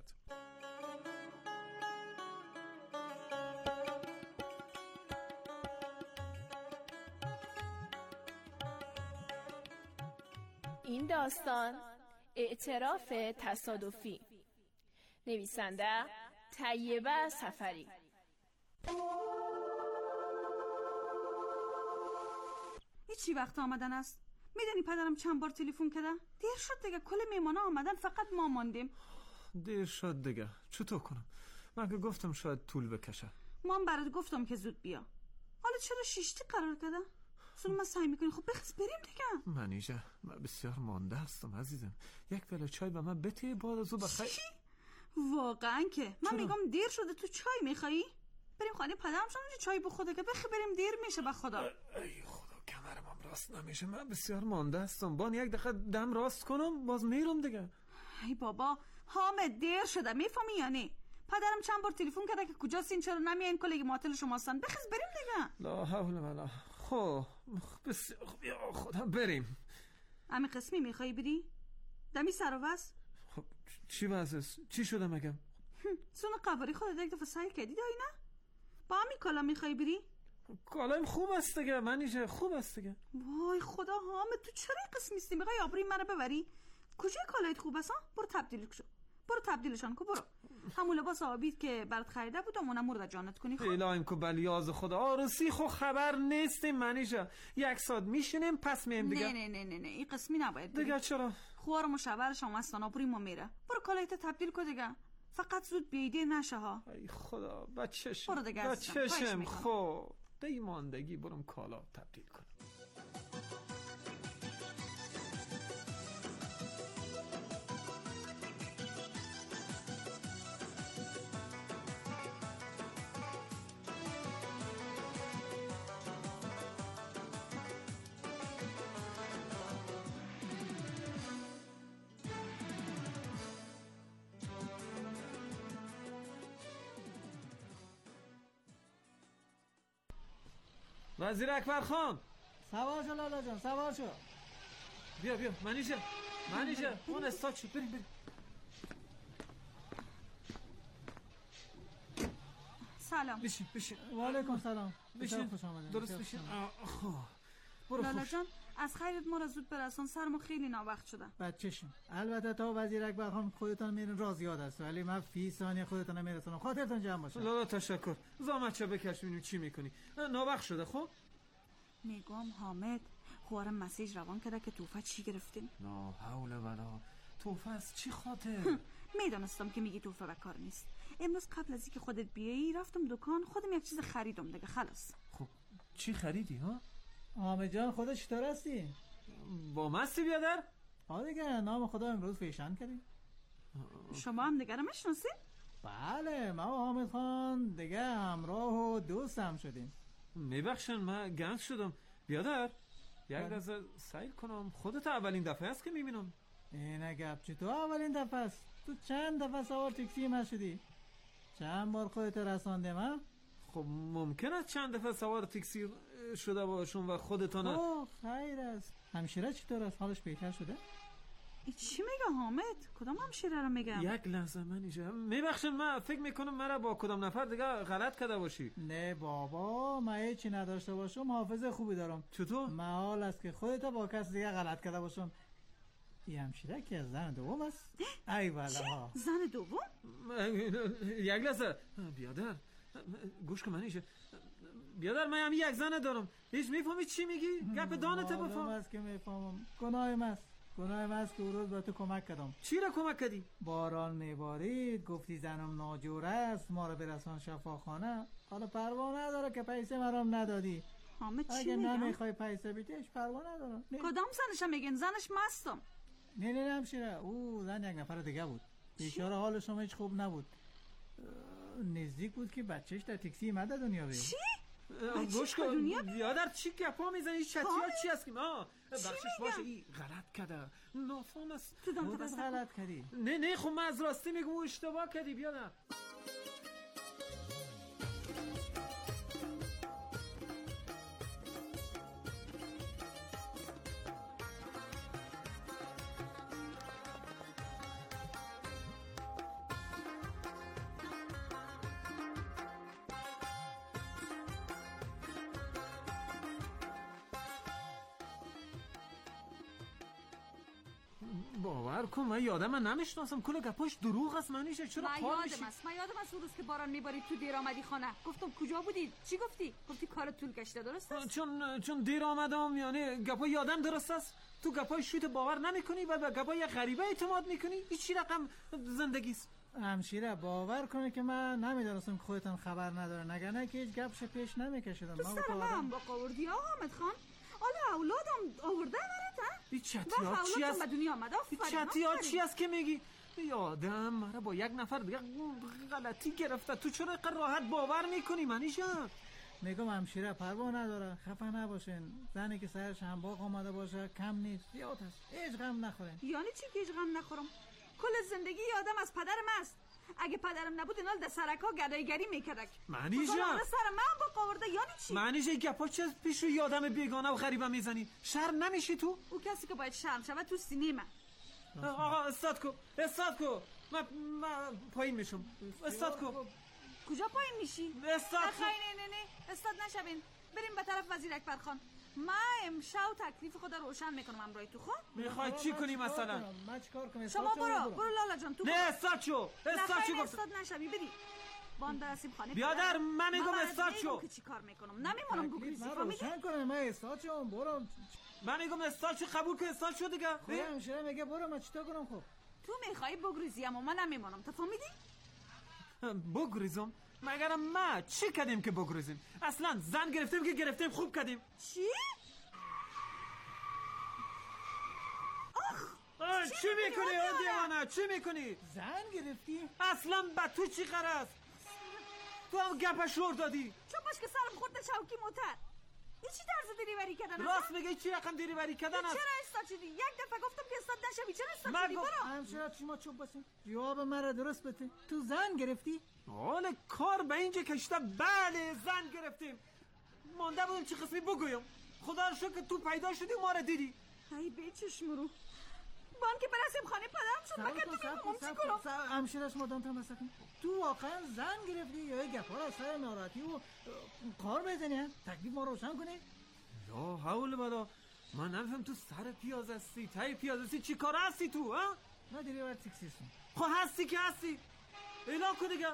این داستان اعتراف تصادفی، نویسنده طیبه سفری. این چی وقت آمدن است؟ میدونی پدرم چند بار تلفن کرده؟ دیر شد دیگه، کل میمانا آمدن فقط ما ماندیم. دیر شد دیگه، چطور کنم؟ من که گفتم شاید طول بکشه. من برات گفتم که زود بیا. حالا چرا شیشتی قرار کرده؟ اصلا من سعی میکنی خب بخیز بریم دیگه. منیجه من بسیار مانده هستم عزیزم. یک پیاله چای به من بده بعد از او بخیر. چی؟ واقعا که من میگم دیر شده تو چای میخوایی؟ بریم خانه پدرم شون چای بخوره که بخی بریم دیر میشه به خدا. ای خدا کمرم هم راست نمیشه، من بسیار مانده هستم. بان یک دقیقه دم راست کنم باز میرم دیگه. ای بابا حامد دیر شده میفهمی یا نه؟ پدرم چند بار تلفن کرده که کجاست این، چرا نمیاین کلگی معطل شماستن، بخیز بریم دیگه. لا حول ولا خب بسیار خب یا خدا بریم. امی قسمی میخوایی بری؟ دمی سر و وز؟ خب چی وضع است؟ چی شده مگم؟ سون قواری خودت یک دفعه سعی کردی دایی نه؟ با همین کالا میخوایی بری؟ کالایم خوب است دیگه منیجه، خوب است دیگه. وای خدا حامد تو چرا این قسم نیستی؟ میخوای آبروی منو ببری؟ کجای کالایت خوب است؟ برو تبدیل شو، برو تبدیلشان کو، برو همون لباس آبید که برات خریده بودم اونم مرد جانت کنی. خب الهیم کو بلیاز خدا آرسی خو خبر نیستیم منیجه. یک ساعت میشینیم پس میایم دیگه. نه نه نه نه نه این قسمی نباید بری. دیگه چرا؟ خوار مشاورش هم هستن آبروی ما میره. برو کالایت تبدیل کو دیگه، فقط زود بیدیر نشه ها. ای خدا بچه‌شم برو دیگه بچه‌شم. خب دی ماندگی برم کالا تبدیل کنم. وزیر اکبر خان سوار شو لالا جان، سوار شو. بیا بیا منیجه منیجه اون استاک شد، بریم بریم. سلام. بشین بشین. و علیکم سلام. بشین درست بشین. برو لالا جان از خیرت ما را زود برسان، سرما خیلی ناوقت شده. بچه‌شیم البته تا وزیر اکبر خان خودتان میرین راز یاد است، ولی من فی ثانیه خودتان میرسونم، خاطرتان جمع باشه. لالا تشکر. زحمت چه بکش ببینیم چی میکنی. ناوقت شده. خب میگم حامد خوارم مسیج روان کرده که توفه چی گرفتیم. لا حول ولا توفه از چی خاطر؟ میدونستم که میگی توفه بکار نیست. امروز قبل از اینکه خودت بیایی رفتم دکان، خودم یک چیز خریدم دیگه خلاص. خب چی خریدی ها؟ حامد جان خودت چطور هستی؟ با مستی بیادر؟ آه دیگه نام خدا امروز فیشن کردیم. شما هم دیگه رو میشناسید؟ بله ما و حامد خان دیگه همراه و دوست هم شدیم. میبخشن من گنگ شدم بیادر. یک لحظه سیر کنم. خودت اولین دفعه است که میبینم. اینه گپ چطور اولین دفعه است؟ تو چند دفعه سوار تاکسی ما شدی؟ چند بار خودت رساندم ها؟ خب ممکن است چند دفعه سوار تاکسی شده باشون و خودتان. اوه خیر است. همشیره چطور است؟ حالش بهتر شده؟ ای چی میگه حامد؟ کدام همشیره رو میگم؟ یک لحظه منیجه میبخشن من فکر میکنم مرا با کدام نفر دیگه غلط کرده باشی. نه بابا من هیچی نداشته باشم، حافظه خوبی دارم. چطور؟ محال است که خودت با کس دیگه غلط کرده باشم. این همشیره که زن دوم است. ای والا زن دوم؟ یک لحظه بیادر گوش کن منیشه بیادر من هم یک زن دارم هیچ میفهمی چی میگی؟ گپ دانته بفهم معلوم است که میفهمم گناهیم است گناهیم است که او روز به تو کمک کردم. چی را کمک کردی؟ باران میبارید گفتی زنم ناجور است ما را برسان شفاخانه حالا پروا نداره که پیسه مرام ندادی. حامد چی اگه میگم؟ نمیخوای پیسه بیتش پروا نداره. کدام زنشم میگن؟ زنش مستم. نه نه همشیره او زن یک نفر دیگه بود. بیچاره حال شما هیچ خوب نبود. نزدیک بود که بچهش در تاکسی مده دنیا بیاد. چی؟ گوش کن بیادر چی گپا میزنی؟ چتی ها چی هست که ما بخشش باشه این غلط کرده نافهم است. تو دانته بسته غلط کردی؟ نه نه خب من از راستی میگم اشتباه کردی بیادر. باور کن من یادم من نمیشناسم کل گپاش دروغ است منیشه چرا من کار میشی؟ یادم است من یادم است اون روز که باران میبارید تو دیر آمدی خانه گفتم کجا بودی؟ چی گفتی؟ گفتی کارت طول کشیده درست است؟ چون چون دیر آمدم یعنی گپای یادم درست است تو گپای شوت باور نمیکنی و به گپای غریبه اعتماد میکنی این چی رقم زندگی است؟ همشیره باور کنه که من نمیدونستم که خودتان خبر نداره نگه که هیچ گپش پیش نمیکشیدم. تو سر من با قوردی آقا حامد خان حالا اولادم آورده برات ها؟ این چتی ها چی است؟ این چتی ها چی است که میگی؟ یادم مرا با یک نفر دیگه غلطی گرفته تو چرا اینقدر راحت باور میکنی منیشم؟ میگم همشیره پروا نداره خفه نباشین زنی که سرش هم باق آمده باشه کم نیست زیاد است هیچ غم نخورین. یعنی چی که هیچ غم نخورم؟ کل زندگی یادم از پدرم است. اگه پدرم نبود اینال در سرکا گدایگری میکردک. منیجا سر من با قورده یعنی چی؟ منیجا گپا چه پیش رو یادم بیگانه و غریبه میزنی؟ شرم نمیشی تو؟ او کسی که باید شرم شود تو سینه من. آقا استاد کو استاد کو من من پایین میشم استاد کو کجا پایین میشی؟ استاد کو نه نه نه استاد نشوین بریم به طرف وزیر اکبر خان. ما امشب تکلیف خود روشن میکنم امروز تو خود. میخوای چی کنی مثلا؟ من چیکار کنم؟ شما برو برو لالا جان تو نه استاد شو استاد چی گفت؟ استاد نشوی بری باندر اسیم خانه بیادر من میگم استاد شو که چی کار میکنم نمیمونم بگریزی فهمیدی؟ روشن کنم من استاد شو برو من میگم استاد شو قبول که استاد شو دیگه. خب همشیره میگه برو من چیکار کنم خب؟ تو میخوای بگریزی اما من نمیمونم تو فهمیدی؟ بگریزم؟ مگرم ما چی کردیم که بگریزیم؟ اصلا زن گرفتیم که گرفتیم خوب کردیم. چی؟ آه چی میکنی آه دیوانه چی میکنی؟ زن گرفتی؟ اصلا با تو چی قرار تو هم گپ شور دادی چون باش که سرم خورده چوکی موتر این چی طرز دریوری کردن راست میگه چی رقم دریوری کردن است؟ چرا استاد شدی؟ یک دفعه گفتم که استاد نشوی چرا استاد شدی؟ برو همشیره چی ما چوب بسیم جواب مرا درست بده تو زن گرفتی؟ حال کار به اینجا کشته بله زن گرفتیم مانده بودم چه قسمی بگویم خدا رو شکر که تو پیدا شدی و ما را دیدی. ای به چشم رو بان که برسیم خانه پدرم شد مکر تو میگم چی کنم؟ همشیره شما دانتا مسکن تو واقعا زن گرفتی یا یک گفار از سر ناراحتی و کار بزنی تکلیف ما روشن کنی؟ یا حول بلا من نمیفهم تو سر پیاز هستی تای پیاز هستی چی کار هستی تو ها؟ ما دیری باید تکسیستم خب هستی که هستی اعلام کن دیگه.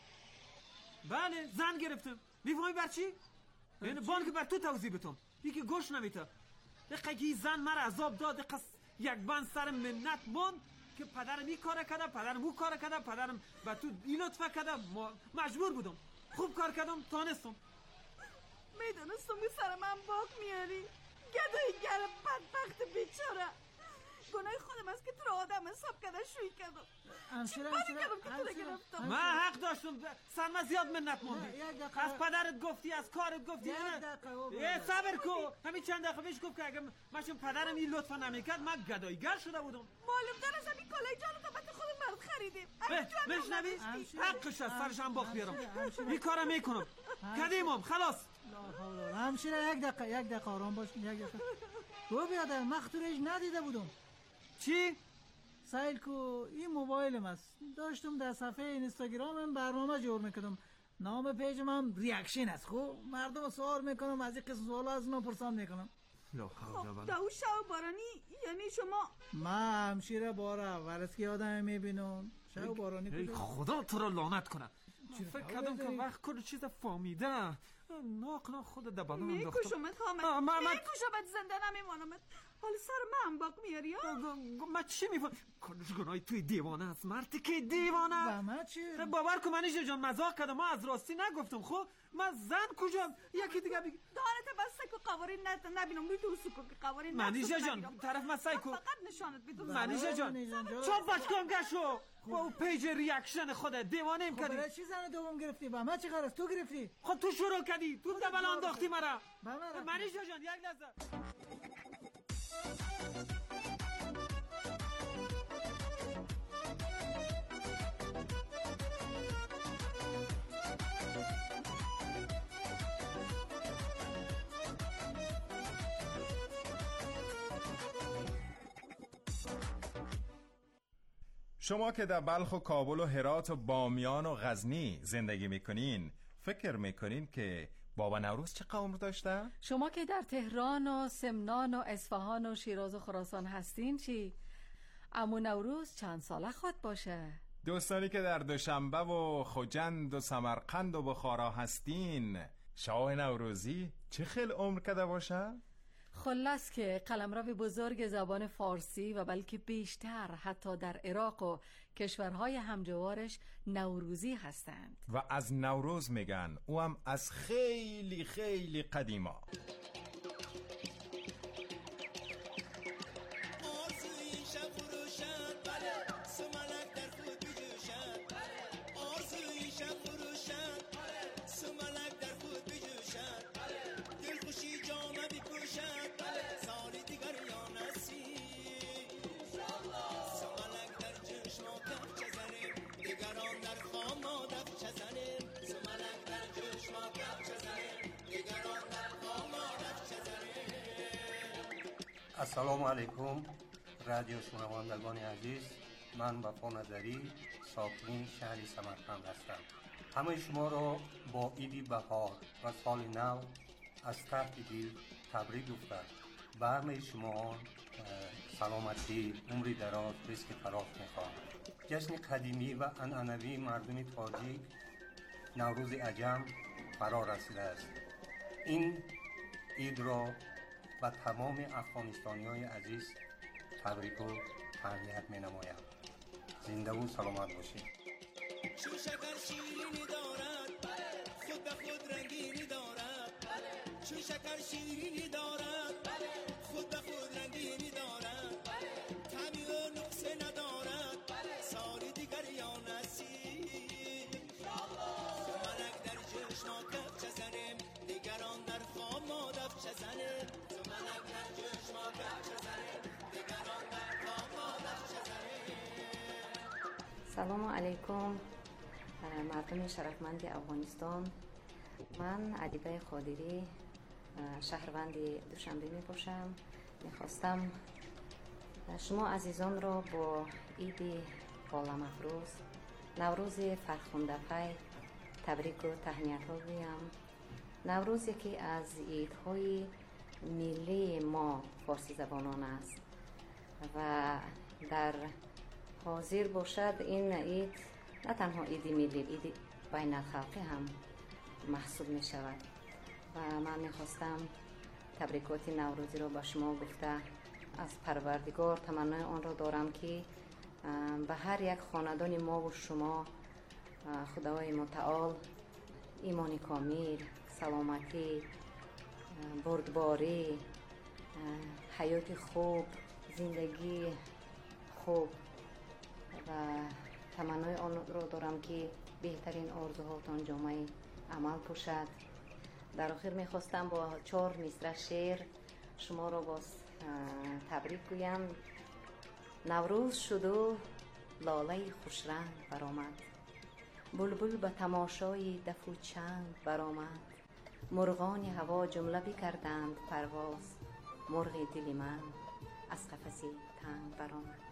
بله زن گرفتم میفهمی بر چی؟ یعنی بان که بر تو توضیح بتم یکی گوش نمیته دقیقی زن مرا عذاب داد قص یک بند سر منت بان که پدرم این کار کرده پدرم او کار کرده پدرم به تو این لطفه کرده مجبور بودم خوب کار کردم تانستم میدونستم که سر من باق میاری گدای گرم بدبخت بیچاره گناه خودم است که تو را آدم حساب کرده شوی کردم چی بانی کردم که تو را گرفتم من حق داشتم سرما زیاد منت موندی از پدرت گفتی از کارت گفتی یه صبر کو همین چند دقیقه پیش گفت که اگه ماشون پدرم این لطفا نمیکرد من گدایگر شده بودم معلوم دار از همین کالای جانو تا خود مرد خریدیم بشنوی حقش از سرش هم باخت بیارم این کارم میکنم کدیمم خلاص همشیره یک دقیقه یک دقیقه آرام باش یک دقیقه گو بیادر مختورش ندیده بودم. چی؟ سایل کو این موبایلم است داشتم در صفحه اینستاگرامم برنامه جور میکردم نام پیجم هم ریاکشن است خب مردم سوال میکنم از این قسم سوال از اونا پرسان میکنم خب داو شب بارانی یعنی شما؟ من همشیره بار اول است که آدم میبینم. شب بارانی ای خدا تو رو لعنت کنه. فکر کردم که وقت کل چیز فهمیده. ناق ناق خود دبانم انداختم. میکشمت حامد میکشمت زنده نمیمانمت. حالا سر من باق میاری ها؟ من چی میفهم؟ کلش گناهی توی دیوانه است. مرتی که دیوانه. و من چی؟ باور کن منیشه جان مزاق کردم. من از راستی نگفتم. خب من زن کجام؟ یکی دیگه بگی دارت بسته که قوارین نبینم میتونسو که قوارین منیشه جان طرف مسای کو فقط نشانت بیدون منیشه جان چون بچکم گشو با اون پیج ریاکشن خود دیوانه ایم کردی. خب برای چی زن دوم گرفتی؟ با من چی قرار است؟ تو گرفتی؟ خب تو شروع کردی. تو دبل انداختی مرا. منیشه جان یک لحظه. شما که در بلخ و کابل و هرات و بامیان و غزنی زندگی میکنین فکر میکنین که بابا نوروز چه قوم داشته؟ شما که در تهران و سمنان و اصفهان و شیراز و خراسان هستین چی؟ عمو نوروز چند ساله خود باشه؟ دوستانی که در دوشنبه و خوجند و سمرقند و بخارا هستین شاه نوروزی چه خیل عمر کده باشه؟ خلاص که قلمرو بزرگ زبان فارسی و بلکه بیشتر حتی در عراق و کشورهای همجوارش نوروزی هستند و از نوروز میگن او هم از خیلی خیلی قدیما. السلام علیکم رادیو شنوندگان عزیز، من وفا نظری ساکن شهر سمرقند هستم. همه شما را با عید بهار و سال نو از ته دل تبریک گفته به همه شما سلامتی، عمری دراز، رزق فراخ می‌خواهم. جشن قدیمی و عنعنوی مردم تاجیک نوروز عجم فرا رسیده است. این عید را و تمام افغانستانی‌های عزیز تبریک و تهنیت می‌نمایم. زنده و سلامت باشید. چون شکر شیرینی دارد خود به خود رنگینی دارد، چون شکر شیرینی دارد خود به خود رنگینی دارد، طعمی و نقصه ندارد سال دیگر یا نصیب. زمانک در جشن ما کف چزنیم، دیگران در خام ما دف چزنیم. زمانک در جشن ما کف چزنیم، دیگران در خام ما دف چزنیم. سلام علیکم مردم شرفمند افغانستان. من عدیده خادری شهروند دوشنبه می باشم. میخواستم شما عزیزان را با عید بالا مفروز، نوروز فرخنده پی تبریک و تهنیت ها گویم. نوروز یکی از عیدهای ملی ما فارسی زبانان است و در حاضر باشد این عید نه تنها عید ملی، عید بین الخلقی هم محسوب می شود و من می خواستم تبریکات نوروزی را با شما گفته از پروردگار تمنای آن را دارم که به هر یک خاندان ما و شما خدای متعال ایمان کامل، سلامتی، بردباری، حیات خوب، زندگی خوب و تمنای آن را دارم که بهترین آرزوهاتان جامعه عمل پوشد. در آخر میخواستم با چهار مصرع شعر شما را باز تبریک گویم. نوروز شد و لاله خوشرنگ برآمد، بلبل به تماشای دف و چنگ برآمد، مرغان هوا جمله بکردند پرواز، مرغ دل من از قفس تنگ برآمد.